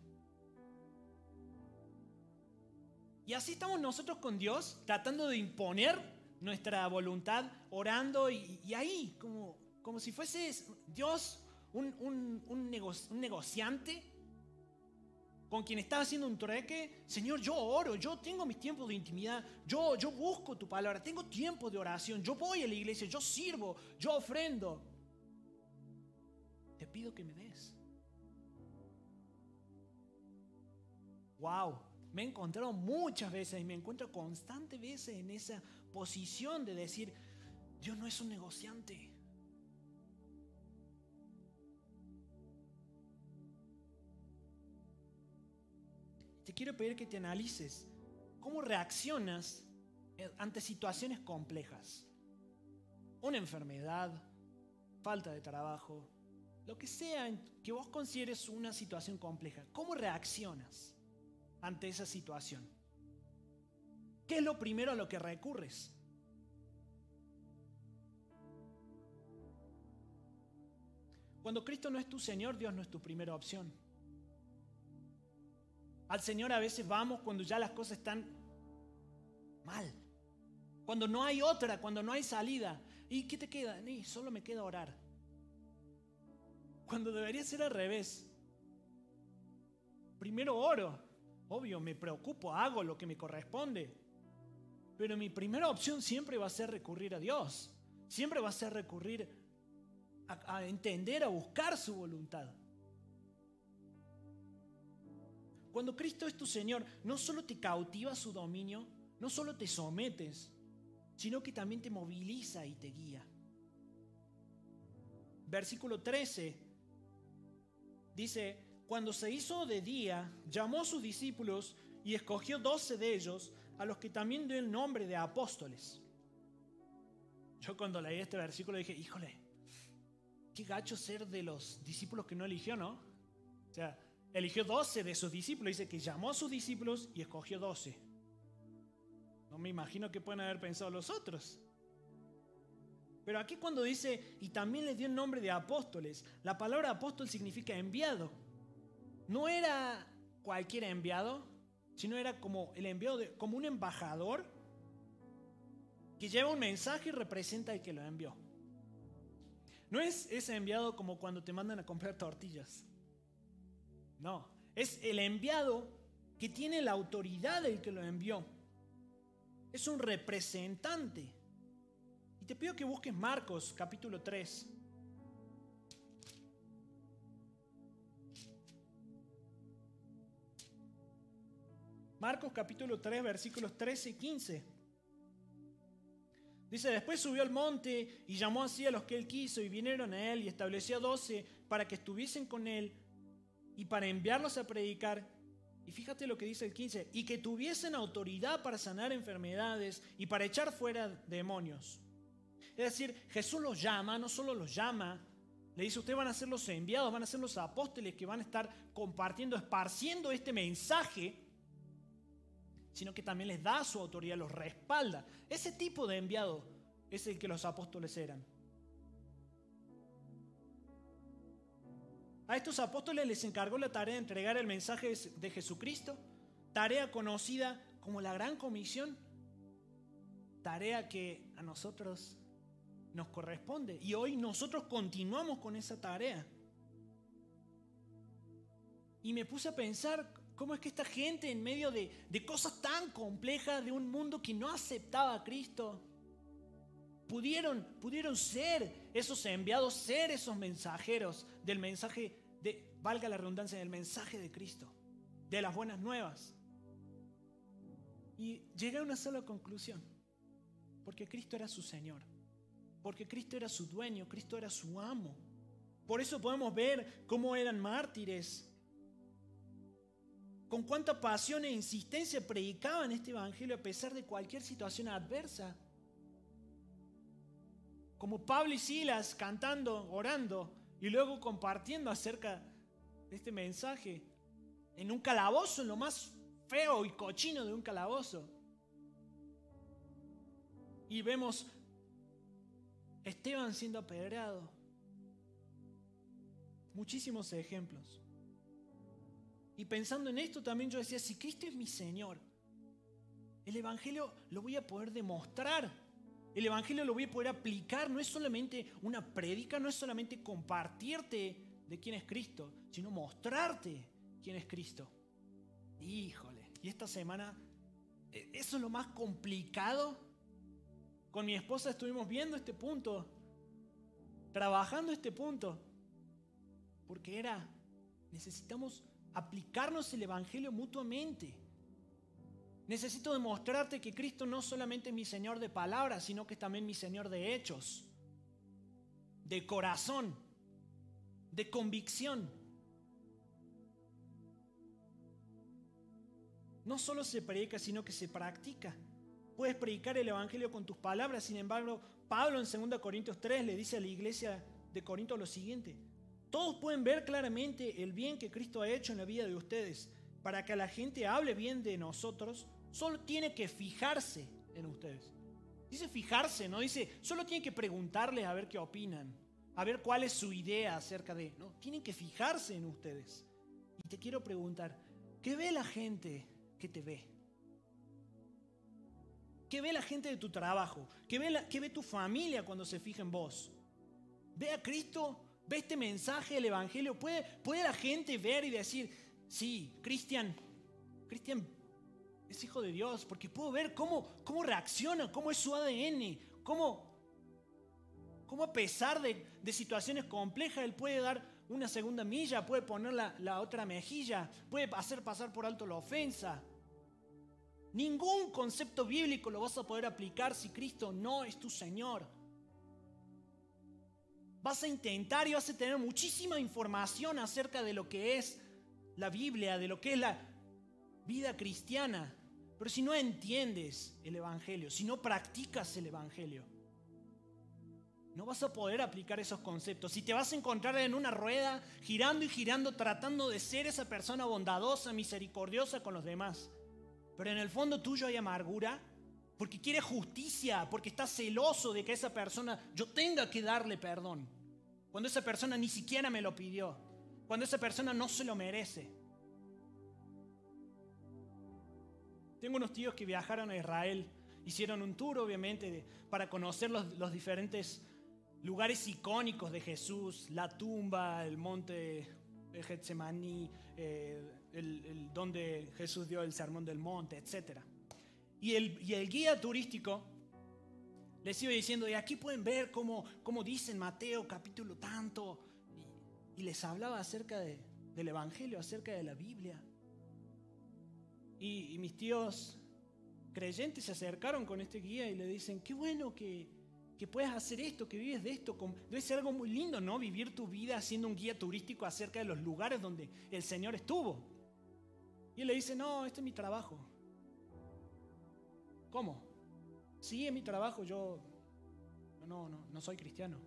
Y así estamos nosotros con Dios, tratando de imponer nuestra voluntad, orando y ahí, como si fuese Dios un negociante con quien estás haciendo un trueque, Señor, yo oro, yo tengo mis tiempos de intimidad, yo busco tu palabra, tengo tiempo de oración, yo voy a la iglesia, yo sirvo, yo ofrendo. Te pido que me des. Wow, me he encontrado muchas veces y me encuentro constantes veces en esa posición de decir, Dios no es un negociante. Te quiero pedir que te analices cómo reaccionas ante situaciones complejas. Una enfermedad, falta de trabajo, lo que sea que vos consideres una situación compleja. ¿Cómo reaccionas ante esa situación? ¿Qué es lo primero a lo que recurres? Cuando Cristo no es tu Señor, Dios no es tu primera opción. Al Señor a veces vamos cuando ya las cosas están mal. Cuando no hay otra, cuando no hay salida. ¿Y qué te queda? Solo me queda orar. Cuando debería ser al revés. Primero oro. Obvio, me preocupo, hago lo que me corresponde. Pero mi primera opción siempre va a ser recurrir a Dios. Siempre va a ser recurrir a entender, a buscar su voluntad. Cuando Cristo es tu Señor, no solo te cautiva su dominio, no solo te sometes, sino que también te moviliza y te guía. Versículo 13 dice: cuando se hizo de día, llamó a sus discípulos y escogió 12 de ellos, a los que también dio el nombre de apóstoles. Yo cuando leí este versículo dije, híjole, qué gacho ser de los discípulos que no eligió, ¿no? O sea, eligió 12 de sus discípulos. Dice que llamó a sus discípulos y escogió 12. No me imagino qué pueden haber pensado los otros. Pero aquí cuando dice, y también les dio el nombre de apóstoles, la palabra apóstol significa enviado. No era cualquier enviado, sino era como el enviado, como un embajador que lleva un mensaje y representa al que lo envió. No es ese enviado como cuando te mandan a comprar tortillas. No, es el enviado que tiene la autoridad del que lo envió. Es un representante. Y te pido que busques Marcos capítulo 3. Marcos capítulo 3 versículos 13 y 15. Dice: después subió al monte y llamó así a los que él quiso y vinieron a él y estableció 12 para que estuviesen con él y para enviarlos a predicar. Y fíjate lo que dice el 15: y que tuviesen autoridad para sanar enfermedades y para echar fuera demonios. Es decir, Jesús los llama, no solo los llama, le dice: ustedes van a ser los enviados, van a ser los apóstoles que van a estar compartiendo, esparciendo este mensaje, sino que también les da su autoridad, los respalda. Ese tipo de enviado es el que los apóstoles eran. A estos apóstoles les encargó la tarea de entregar el mensaje de Jesucristo, tarea conocida como la Gran Comisión, tarea que a nosotros nos corresponde. Y hoy nosotros continuamos con esa tarea. Y me puse a pensar cómo es que esta gente, en medio de cosas tan complejas, de un mundo que no aceptaba a Cristo, pudieron ser esos enviados, ser esos mensajeros del mensaje, valga la redundancia, del mensaje de Cristo, de las buenas nuevas. Y llegué a una sola conclusión: porque Cristo era su Señor, porque Cristo era su dueño, Cristo era su amo. Por eso podemos ver cómo eran mártires, con cuánta pasión e insistencia predicaban este evangelio a pesar de cualquier situación adversa. Como Pablo y Silas cantando, orando y luego compartiendo acerca de este mensaje en un calabozo, en lo más feo y cochino de un calabozo. Y vemos Esteban siendo apedreado. Muchísimos ejemplos. Y pensando en esto también yo decía, si Cristo es mi Señor, el evangelio lo voy a poder demostrar. El evangelio lo voy a poder aplicar. No es solamente una prédica, no es solamente compartirte de quién es Cristo, sino mostrarte quién es Cristo. Híjole, y esta semana, eso es lo más complicado. Con mi esposa estuvimos viendo este punto, trabajando este punto, porque necesitamos aplicarnos el Evangelio mutuamente. Necesito demostrarte que Cristo no solamente es mi Señor de palabras, sino que es también mi Señor de hechos, de corazón, de convicción. No solo se predica, sino que se practica. Puedes predicar el Evangelio con tus palabras. Sin embargo, Pablo en 2 Corintios 3 le dice a la iglesia de Corinto lo siguiente: todos pueden ver claramente el bien que Cristo ha hecho en la vida de ustedes. Para que la gente hable bien de nosotros, solo tiene que fijarse en ustedes. Dice fijarse, no dice solo tiene que preguntarles a ver qué opinan, a ver cuál es su idea acerca de. No, tienen que fijarse en ustedes. Y te quiero preguntar, ¿qué ve la gente que te ve? ¿Qué ve la gente de tu trabajo? ¿Qué ve tu familia cuando se fija en vos? ¿Ve a Cristo? ¿Ve este mensaje del Evangelio? ¿Puede la gente ver y decir, sí, Cristian es hijo de Dios? Porque puedo ver cómo reacciona, cómo es su ADN, cómo a pesar de situaciones complejas, él puede dar una segunda milla, puede poner la otra mejilla, puede hacer pasar por alto la ofensa. Ningún concepto bíblico lo vas a poder aplicar si Cristo no es tu Señor. Vas a intentar y vas a tener muchísima información acerca de lo que es la Biblia, de lo que es la vida cristiana. Pero si no entiendes el Evangelio, si no practicas el Evangelio, no vas a poder aplicar esos conceptos. Si te vas a encontrar en una rueda, girando y girando, tratando de ser esa persona bondadosa, misericordiosa con los demás, pero en el fondo tuyo hay amargura, porque quiere justicia, porque está celoso de que esa persona, yo tenga que darle perdón, cuando esa persona ni siquiera me lo pidió, cuando esa persona no se lo merece. Tengo unos tíos que viajaron a Israel, hicieron un tour obviamente para conocer los diferentes lugares icónicos de Jesús, la tumba, el monte de Getsemaní, donde Jesús dio el sermón del monte, etc. Y el guía turístico les iba diciendo, y aquí pueden ver cómo dice en Mateo capítulo tanto, y les hablaba acerca del Evangelio, acerca de la Biblia. Y mis tíos creyentes se acercaron con este guía y le dicen, qué bueno que puedes hacer esto, que vives de esto. Debe ser algo muy lindo, ¿no? Vivir tu vida siendo un guía turístico acerca de los lugares donde el Señor estuvo. Y él le dice, no, este es mi trabajo. ¿Cómo? Sí, es mi trabajo, yo no soy cristiano.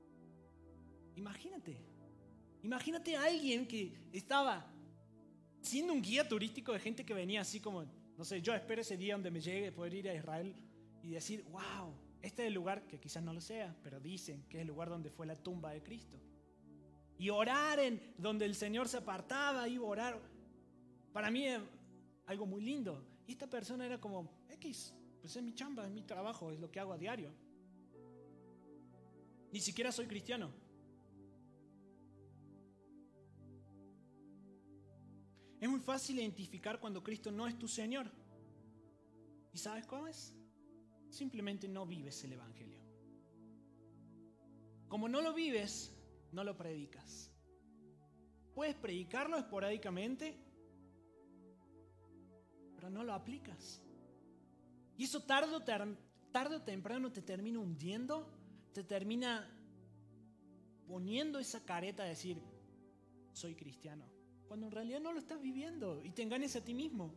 Imagínate a alguien que estaba siendo un guía turístico de gente que venía así como, no sé, yo espero ese día donde me llegue poder ir a Israel y decir, wow, este es el lugar, que quizás no lo sea, pero dicen que es el lugar donde fue la tumba de Cristo. Y orar en donde el Señor se apartaba, iba a orar. Para mí es algo muy lindo. Y esta persona era como, pues es mi chamba, es mi trabajo, es lo que hago a diario. Ni siquiera soy cristiano. Es muy fácil identificar cuando Cristo no es tu Señor. ¿Y sabes cómo es? Simplemente no vives el Evangelio. Como no lo vives, no lo predicas. Puedes predicarlo esporádicamente, pero no lo aplicas. Y eso tarde o temprano te termina hundiendo, te termina poniendo esa careta de decir, soy cristiano, cuando en realidad no lo estás viviendo y te engañas a ti mismo.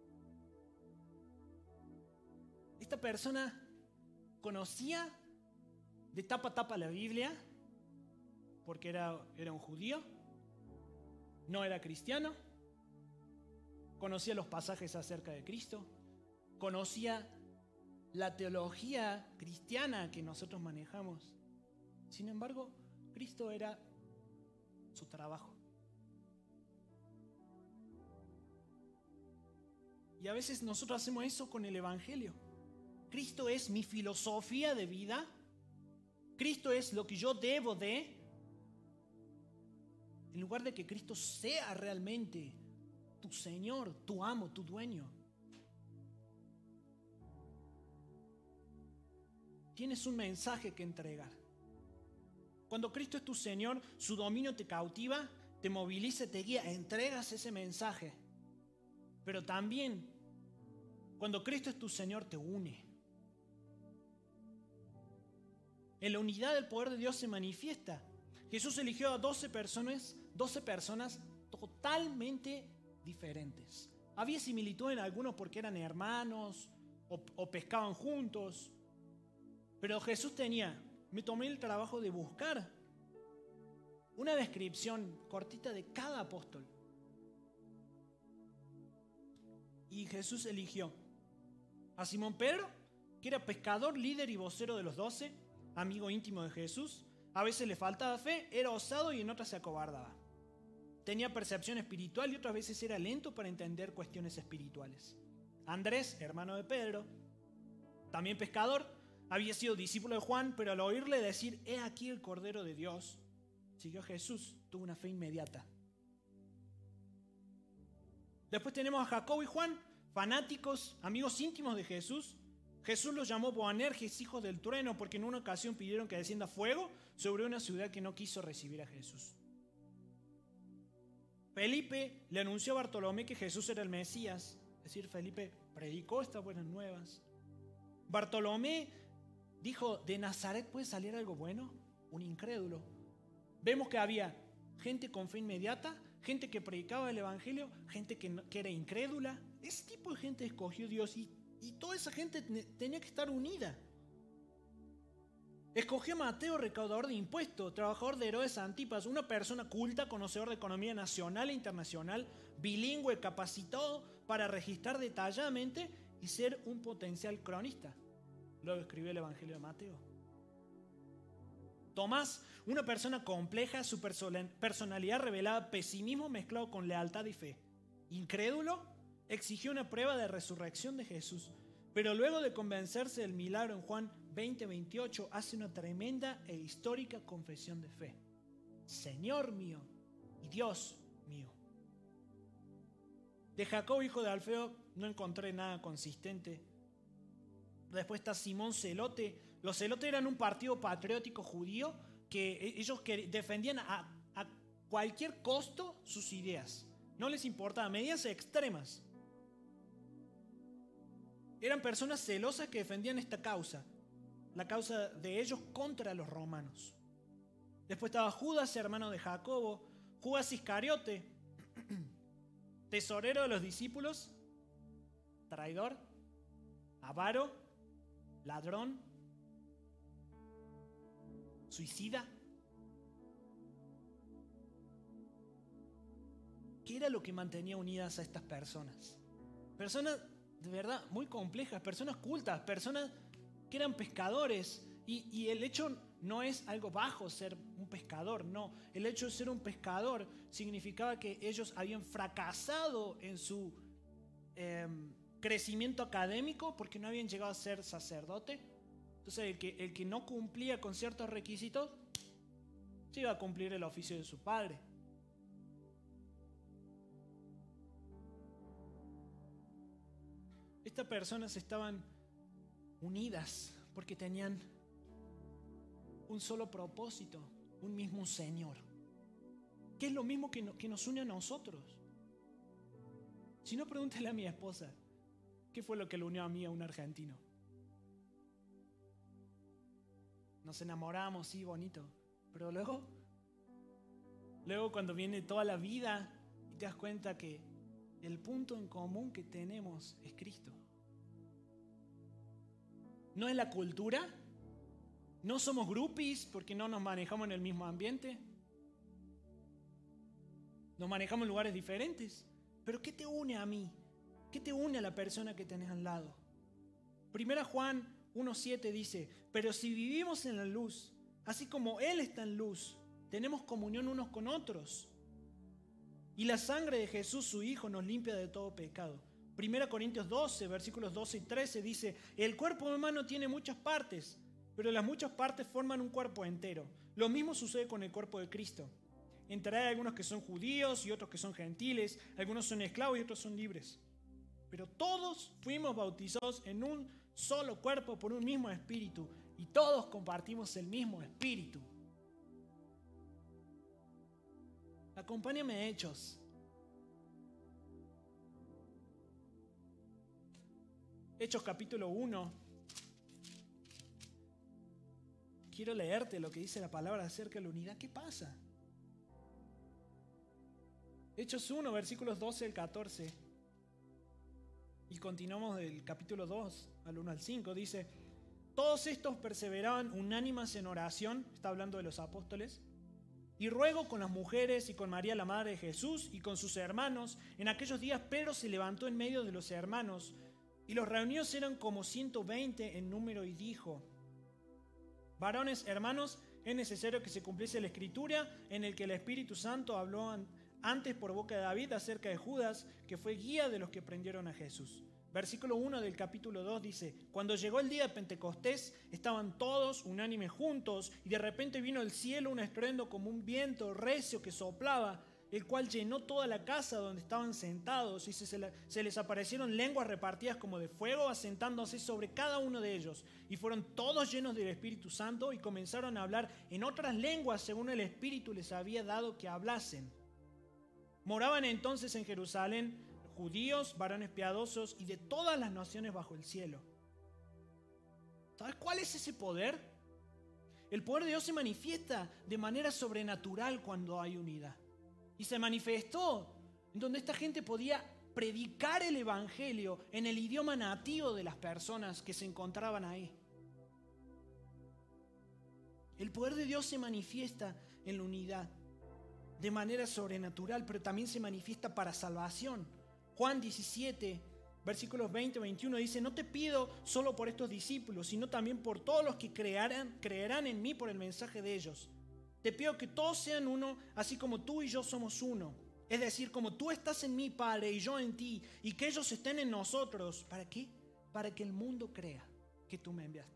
Esta persona conocía de tapa a tapa la Biblia porque era un judío, no era cristiano, conocía los pasajes acerca de Cristo, conocía la teología cristiana que nosotros manejamos. Sin embargo, Cristo era su trabajo. Y a veces nosotros hacemos eso con el Evangelio. Cristo es mi filosofía de vida. Cristo es lo que yo debo de. En lugar de que Cristo sea realmente tu Señor, tu amo, tu dueño. Tienes un mensaje que entregar. Cuando Cristo es tu Señor, su dominio te cautiva, te moviliza, te guía, entregas ese mensaje. Pero también, cuando Cristo es tu Señor, te une. En la unidad del poder de Dios se manifiesta. Jesús eligió a 12 personas totalmente diferentes. Había similitud en algunos porque eran hermanos o pescaban juntos. Pero Jesús me tomé el trabajo de buscar una descripción cortita de cada apóstol. Y Jesús eligió a Simón Pedro, que era pescador, líder y vocero de los 12, amigo íntimo de Jesús. A veces le faltaba fe, era osado y en otras se acobardaba. Tenía percepción espiritual y otras veces era lento para entender cuestiones espirituales. Andrés, hermano de Pedro, también pescador, había sido discípulo de Juan, pero al oírle decir, he aquí el Cordero de Dios, siguió a Jesús, tuvo una fe inmediata. Después tenemos a Jacobo y Juan, fanáticos, amigos íntimos de Jesús. Jesús los llamó Boanerges, hijos del trueno, porque en una ocasión pidieron que descienda fuego sobre una ciudad que no quiso recibir a Jesús. Felipe le anunció a Bartolomé que Jesús era el Mesías, es decir, Felipe predicó estas buenas nuevas. Bartolomé dijo, ¿de Nazaret puede salir algo bueno? Un incrédulo. Vemos que había gente con fe inmediata, gente que predicaba el evangelio, gente que era incrédula. Ese tipo de gente escogió Dios y toda esa gente tenía que estar unida. Escogió a Mateo, recaudador de impuestos, trabajador de Herodes Antipas, una persona culta, conocedor de economía nacional e internacional, bilingüe, capacitado para registrar detalladamente y ser un potencial cronista. Luego escribió el Evangelio de Mateo. Tomás, una persona compleja, su personalidad revelaba pesimismo mezclado con lealtad y fe. Incrédulo, exigió una prueba de resurrección de Jesús, pero luego de convencerse del milagro en Juan 20:28, hace una tremenda e histórica confesión de fe. Señor mío y Dios mío. De Jacob, hijo de Alfeo, no encontré nada consistente. Después está Simón Celote. Los celotes eran un partido patriótico judío que ellos defendían a cualquier costo sus ideas. No les importaba, medidas extremas. Eran personas celosas que defendían esta causa, la causa de ellos contra los romanos. Después estaba Judas, hermano de Jacobo, Judas Iscariote, tesorero de los discípulos, traidor, avaro, ladrón, suicida. ¿Qué era lo que mantenía unidas a estas personas? Personas de verdad muy complejas, personas cultas, personas que eran pescadores. Y el hecho no es algo bajo ser un pescador, no. El hecho de ser un pescador significaba que ellos habían fracasado en su crecimiento académico porque no habían llegado a ser sacerdote. Entonces el que no cumplía con ciertos requisitos se iba a cumplir el oficio de su padre. Estas personas estaban unidas porque tenían un solo propósito, un mismo Señor, que es lo mismo que nos une a nosotros. Si no, pregúntale a mi esposa, ¿qué fue lo que le unió a mí a un argentino? Nos enamoramos, sí, bonito, pero luego cuando viene toda la vida y te das cuenta que el punto en común que tenemos es Cristo. No es la cultura, no somos groupies porque no nos manejamos en el mismo ambiente, nos manejamos en lugares diferentes. Pero ¿qué te une a mí? ¿Qué te une a la persona que tenés al lado? Primera Juan 1:7 dice, pero si vivimos en la luz, así como Él está en luz, tenemos comunión unos con otros. Y la sangre de Jesús, su Hijo, nos limpia de todo pecado. 1 Corintios 12, versículos 12 y 13 dice, el cuerpo humano tiene muchas partes, pero las muchas partes forman un cuerpo entero. Lo mismo sucede con el cuerpo de Cristo. Entre hay algunos que son judíos y otros que son gentiles, algunos son esclavos y otros son libres. Pero todos fuimos bautizados en un solo cuerpo por un mismo espíritu y todos compartimos el mismo espíritu. Acompáñame a Hechos. Hechos capítulo 1. Quiero leerte lo que dice la palabra acerca de la unidad. ¿Qué pasa? Hechos 1, versículos 12 al 14. Y continuamos del capítulo 2 al 1 al 5. Dice: todos estos perseveraban unánimes en oración, está hablando de los apóstoles, y ruego con las mujeres y con María la madre de Jesús y con sus hermanos. En aquellos días Pedro se levantó en medio de los hermanos, y los reunidos eran como 120 en número, y dijo: varones, hermanos, es necesario que se cumpliese la escritura en el que el Espíritu Santo habló antes por boca de David acerca de Judas, que fue guía de los que prendieron a Jesús. Versículo 1 del capítulo 2 dice: cuando llegó el día de Pentecostés, estaban todos unánimes juntos, y de repente vino del cielo un estruendo como un viento recio que soplaba, el cual llenó toda la casa donde estaban sentados, y se les aparecieron lenguas repartidas como de fuego, asentándose sobre cada uno de ellos. Y fueron todos llenos del Espíritu Santo y comenzaron a hablar en otras lenguas según el Espíritu les había dado que hablasen. Moraban entonces en Jerusalén judíos, varones piadosos y de todas las naciones bajo el cielo. ¿Sabes cuál es ese poder? El poder de Dios se manifiesta de manera sobrenatural cuando hay unidad. Y se manifestó en donde esta gente podía predicar el evangelio en el idioma nativo de las personas que se encontraban ahí. El poder de Dios se manifiesta en la unidad de manera sobrenatural, pero también se manifiesta para salvación. Juan 17, versículos 20-21 dice: no te pido solo por estos discípulos, sino también por todos los que creerán en mí por el mensaje de ellos. Te pido que todos sean uno, así como tú y yo somos uno. Es decir, como tú estás en mí, Padre, y yo en ti, y que ellos estén en nosotros. ¿Para qué? Para que el mundo crea que tú me enviaste.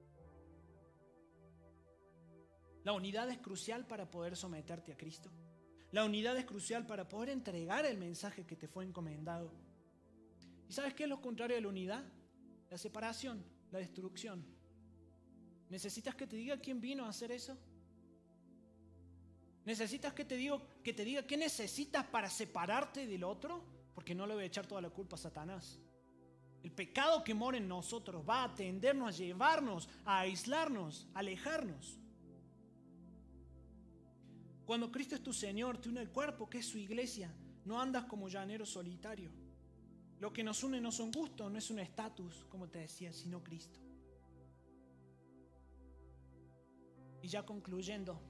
La unidad es crucial para poder someterte a Cristo. La unidad es crucial para poder entregar el mensaje que te fue encomendado. ¿Y sabes qué es lo contrario de la unidad? La separación, la destrucción. ¿Necesitas que te diga quién vino a hacer eso? ¿Necesitas que te diga qué necesitas para separarte del otro? Porque no le voy a echar toda la culpa a Satanás. El pecado que mora en nosotros va a tendernos a llevarnos, a aislarnos, a alejarnos. Cuando Cristo es tu Señor, te une el cuerpo, que es su iglesia. No andas como llanero solitario. Lo que nos une no son gustos, no es un estatus, como te decía, sino Cristo. Y ya concluyendo,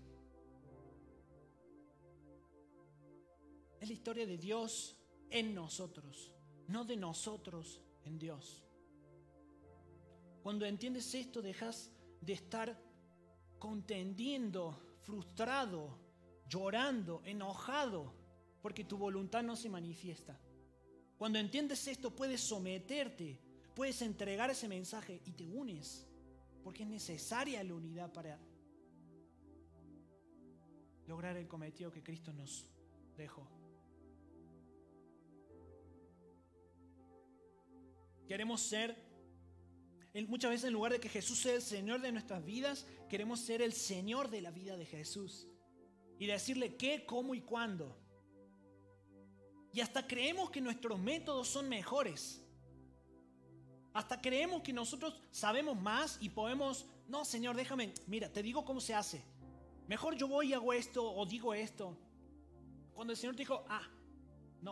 es la historia de Dios en nosotros, no de nosotros en Dios. Cuando entiendes esto, dejas de estar contendiendo, frustrado, llorando, enojado, porque tu voluntad no se manifiesta. Cuando entiendes esto, puedes someterte, puedes entregar ese mensaje y te unes, porque es necesaria la unidad para lograr el cometido que Cristo nos dejó. Queremos ser, muchas veces en lugar de que Jesús sea el Señor de nuestras vidas, queremos ser el Señor de la vida de Jesús. Y decirle qué, cómo y cuándo. Y hasta creemos que nuestros métodos son mejores. Hasta creemos que nosotros sabemos más y podemos, no, Señor, déjame, mira, te digo cómo se hace. Mejor yo voy y hago esto o digo esto. Cuando el Señor te dijo, no.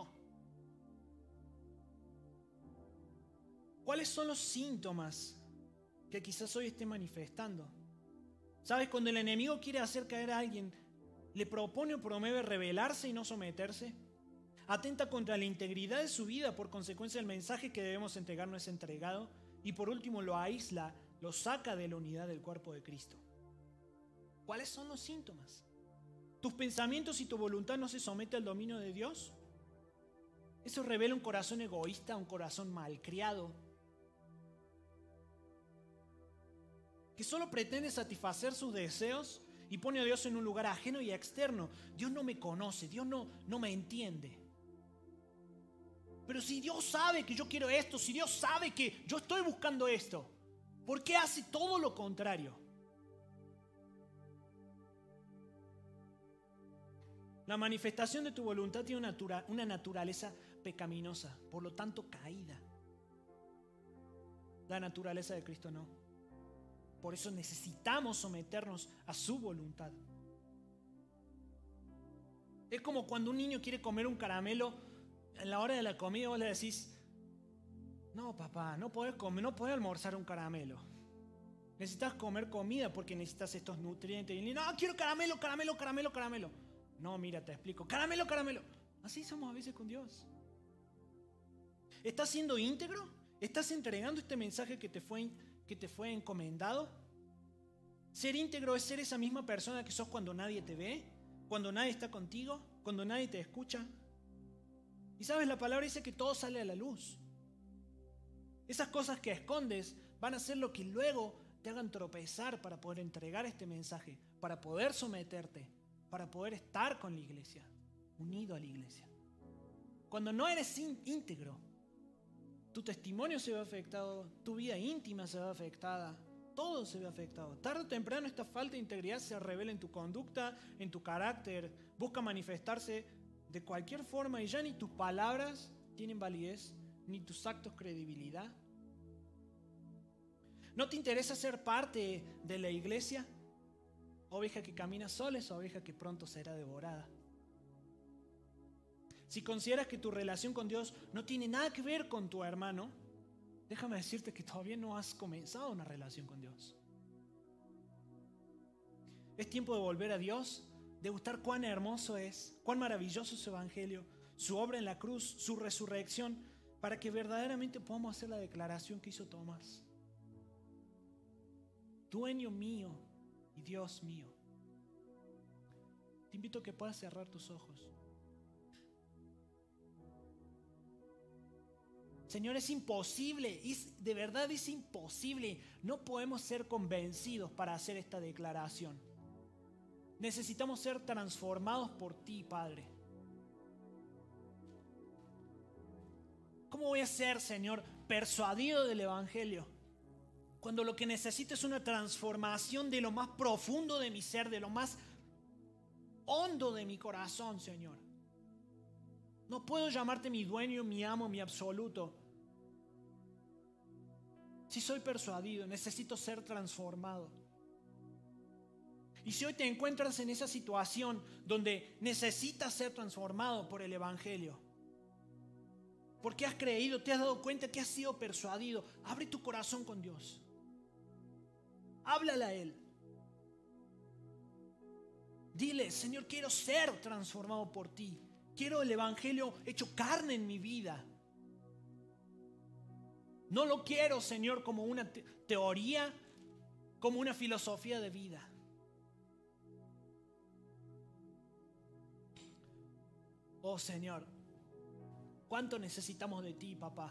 ¿Cuáles son los síntomas que quizás hoy esté manifestando? ¿Sabes? Cuando el enemigo quiere hacer caer a alguien, le propone o promueve rebelarse y no someterse. Atenta contra la integridad de su vida, por consecuencia el mensaje que debemos entregar no es entregado. Y por último lo aísla, lo saca de la unidad del cuerpo de Cristo. ¿Cuáles son los síntomas? ¿Tus pensamientos y tu voluntad no se someten al dominio de Dios? Eso revela un corazón egoísta, un corazón malcriado, que solo pretende satisfacer sus deseos y pone a Dios en un lugar ajeno y externo. Dios no me conoce, Dios no me entiende. Pero si Dios sabe que yo quiero esto, si Dios sabe que yo estoy buscando esto, ¿por qué hace todo lo contrario? La manifestación de tu voluntad tiene una naturaleza pecaminosa, por lo tanto caída. La naturaleza de Cristo no. Por eso necesitamos someternos a su voluntad. Es como cuando un niño quiere comer un caramelo, en la hora de la comida vos le decís: no, papá, no podés comer, no podés almorzar un caramelo. Necesitas comer comida porque necesitas estos nutrientes. Y no, quiero caramelo, caramelo, caramelo, caramelo. No, mira, te explico. Caramelo, caramelo. Así somos a veces con Dios. ¿Estás siendo íntegro? ¿Estás entregando este mensaje que te fue encomendado? Ser íntegro es ser esa misma persona que sos cuando nadie te ve, cuando nadie está contigo, cuando nadie te escucha. Y sabes, la palabra dice que todo sale a la luz. Esas cosas que escondes van a ser lo que luego te hagan tropezar para poder entregar este mensaje, para poder someterte, para poder estar con la iglesia, unido a la iglesia. Cuando no eres íntegro, tu testimonio se ve afectado, tu vida íntima se ve afectada, todo se ve afectado. Tarde o temprano esta falta de integridad se revela en tu conducta, en tu carácter, busca manifestarse de cualquier forma y ya ni tus palabras tienen validez, ni tus actos credibilidad. ¿No te interesa ser parte de la iglesia? Oveja que camina sola es oveja que pronto será devorada. Si consideras que tu relación con Dios no tiene nada que ver con tu hermano, déjame decirte que todavía no has comenzado una relación con Dios. Es tiempo de volver a Dios, de gustar cuán hermoso es, cuán maravilloso es su evangelio, su obra en la cruz, su resurrección, para que verdaderamente podamos hacer la declaración que hizo Tomás: dueño mío y Dios mío. Te invito a que puedas cerrar tus ojos. Señor, es imposible, de verdad es imposible. No podemos ser convencidos para hacer esta declaración. Necesitamos ser transformados por ti, Padre. ¿Cómo voy a ser, Señor, persuadido del evangelio cuando lo que necesito es una transformación de lo más profundo de mi ser, de lo más hondo de mi corazón, Señor? No puedo llamarte mi dueño, mi amo, mi absoluto. Si soy persuadido, necesito ser transformado. Y si hoy te encuentras en esa situación donde necesitas ser transformado por el evangelio, porque has creído, te has dado cuenta que has sido persuadido, abre tu corazón con Dios. Háblale a Él. Dile: Señor, quiero ser transformado por ti. Quiero el evangelio hecho carne en mi vida. No lo quiero, Señor, como una teoría, como una filosofía de vida. Oh, Señor, cuánto necesitamos de ti, papá.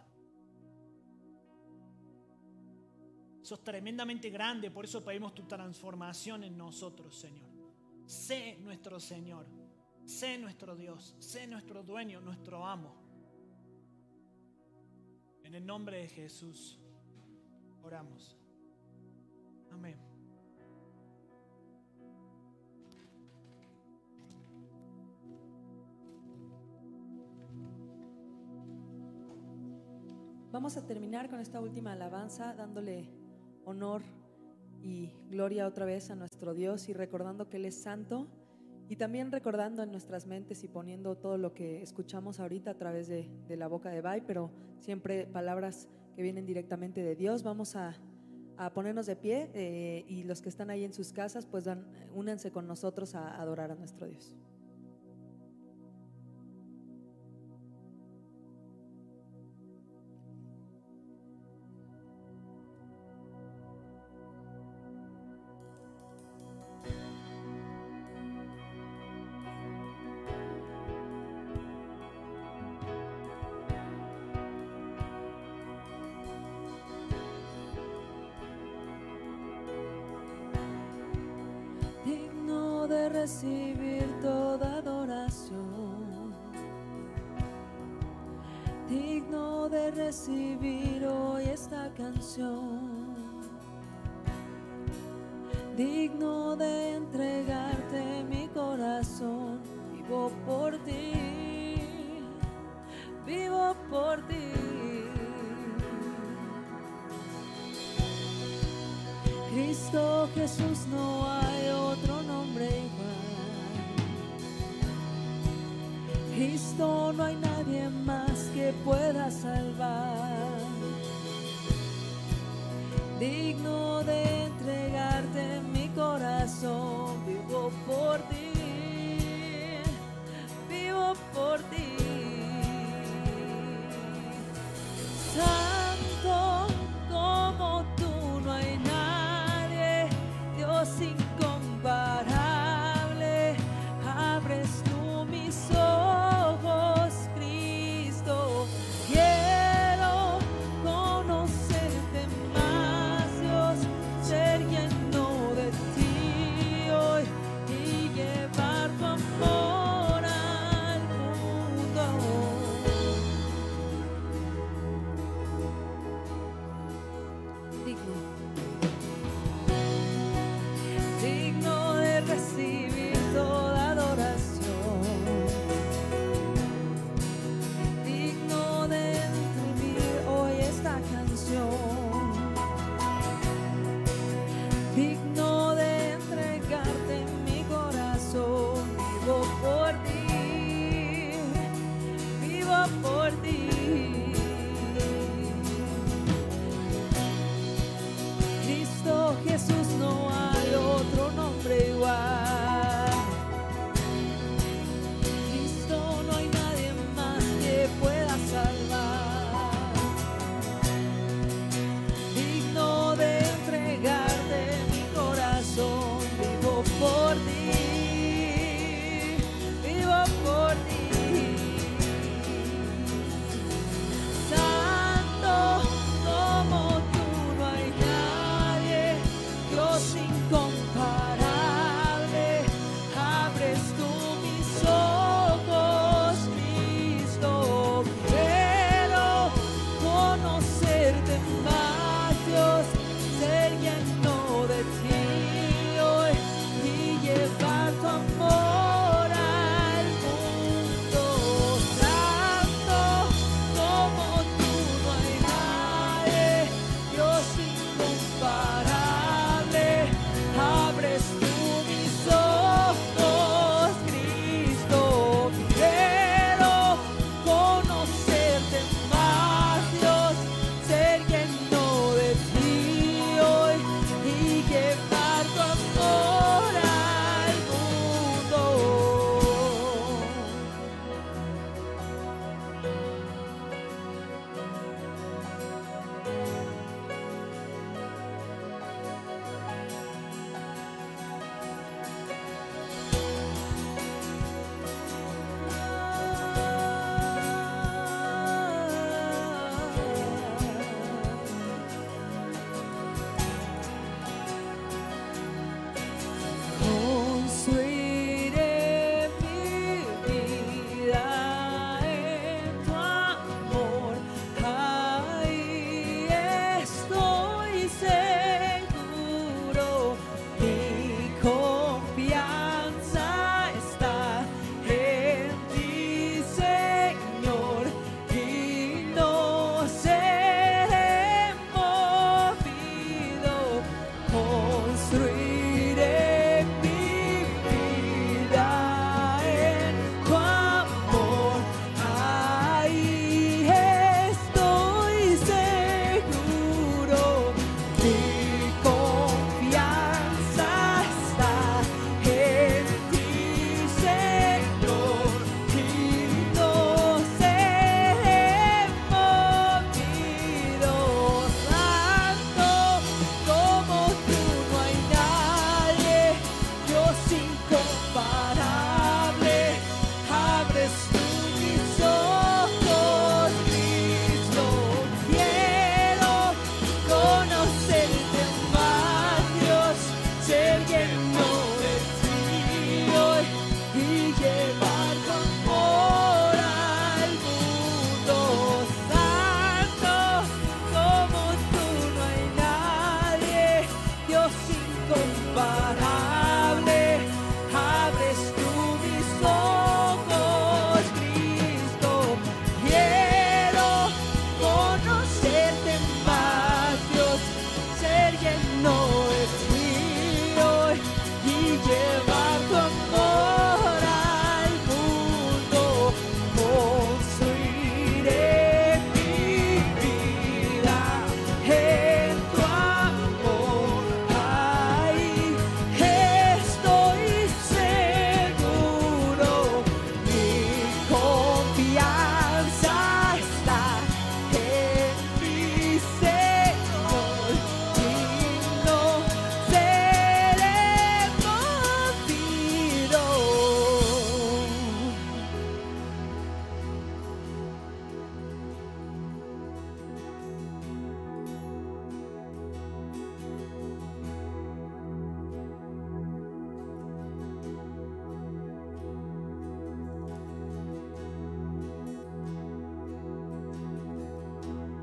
Sos tremendamente grande, por eso pedimos tu transformación en nosotros, Señor. Sé nuestro Señor, sé nuestro Dios, sé nuestro dueño, nuestro amo. En el nombre de Jesús oramos. Amén. Vamos a terminar con esta última alabanza dándole honor y gloria otra vez a nuestro Dios y recordando que Él es santo, y también recordando en nuestras mentes y poniendo todo lo que escuchamos ahorita a través de la boca de Bai, pero siempre palabras que vienen directamente de Dios. Vamos a ponernos de pie y los que están ahí en sus casas pues únanse con nosotros a adorar a nuestro Dios. Digno digno de recibir toda adoración, digno de recibir hoy esta canción, digno de entregarte mi corazón. Vivo por ti, vivo por ti. Cristo Jesús, no hay otro nombre igual. Cristo, no hay nadie más que pueda salvar. Digno de entregarte mi corazón. Vivo por ti, vivo por ti. Santo como tú no hay nadie, Dios incomparable. Abres tú mis ojos, Cristo. Quiero conocerte más, Dios, ser lleno de ti hoy y llevar tu amor al mundo. Digno de recibir toda adoración, digno de escribir hoy esta canción, digno de entregarte mi corazón. Vivo por ti, vivo por ti. Cristo Jesús, no hay otro nombre igual. Cristo, no hay nadie más que pueda salvar. Digno de entregarte mi corazón. Vivo por ti, vivo por ti. Santo como tú no hay nadie, Dios incomparable. Abres tú mis ojos, Cristo. Quiero conocerte más, Dios, ser lleno de ti hoy y llevar tu amor al mundo. Santo como tú no hay nadie, Dios incomparable. Abres tú mis ojos, Cristo. Quiero conocerte más, Dios, ser lleno de ti hoy y llevar tu amor al mundo.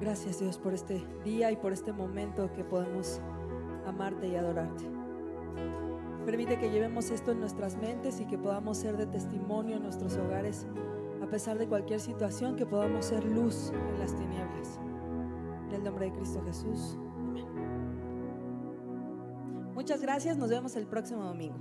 Gracias, Dios, por este día y por este momento que podemos amarte y adorarte. Permite que llevemos esto en nuestras mentes y que podamos ser de testimonio en nuestros hogares, a pesar de cualquier situación, que podamos ser luz en las tinieblas. En el nombre de Cristo Jesús. Amén. Muchas gracias. Nos vemos el próximo domingo.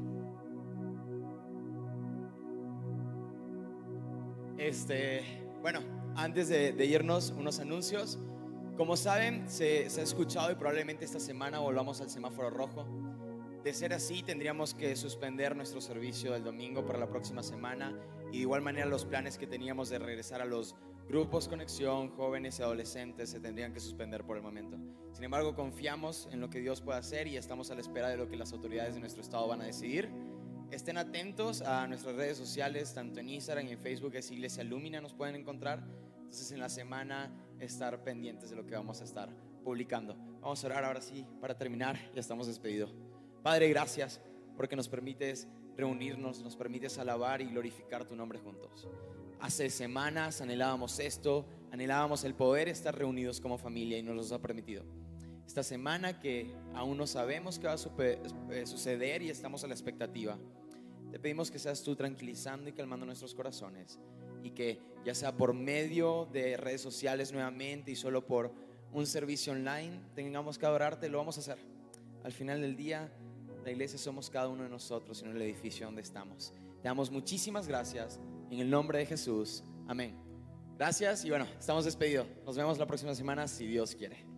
Bueno, antes de irnos, unos anuncios. Como saben, se ha escuchado y probablemente esta semana volvamos al semáforo rojo. De ser así, tendríamos que suspender nuestro servicio del domingo para la próxima semana, y de igual manera los planes que teníamos de regresar a los grupos conexión, jóvenes y adolescentes, se tendrían que suspender por el momento. Sin embargo, confiamos en lo que Dios puede hacer y estamos a la espera de lo que las autoridades de nuestro estado van a decidir. Estén atentos a nuestras redes sociales, tanto en Instagram y en Facebook es Iglesia Lumina, nos pueden encontrar. Entonces en la semana estar pendientes de lo que vamos a estar publicando. Vamos a orar ahora sí para terminar, ya estamos despedidos. Padre, gracias porque nos permites reunirnos, nos permites alabar y glorificar tu nombre juntos. Hace semanas anhelábamos esto, anhelábamos el poder estar reunidos como familia y nos lo has permitido. Esta semana que aún no sabemos qué va a suceder y estamos a la expectativa, te pedimos que seas tú tranquilizando y calmando nuestros corazones, y que ya sea por medio de redes sociales nuevamente y solo por un servicio online tengamos que adorarte, lo vamos a hacer. Al final del día, la iglesia somos cada uno de nosotros y no el edificio donde estamos. Te damos muchísimas gracias en el nombre de Jesús. Amén. Gracias y bueno, estamos despedidos. Nos vemos la próxima semana si Dios quiere.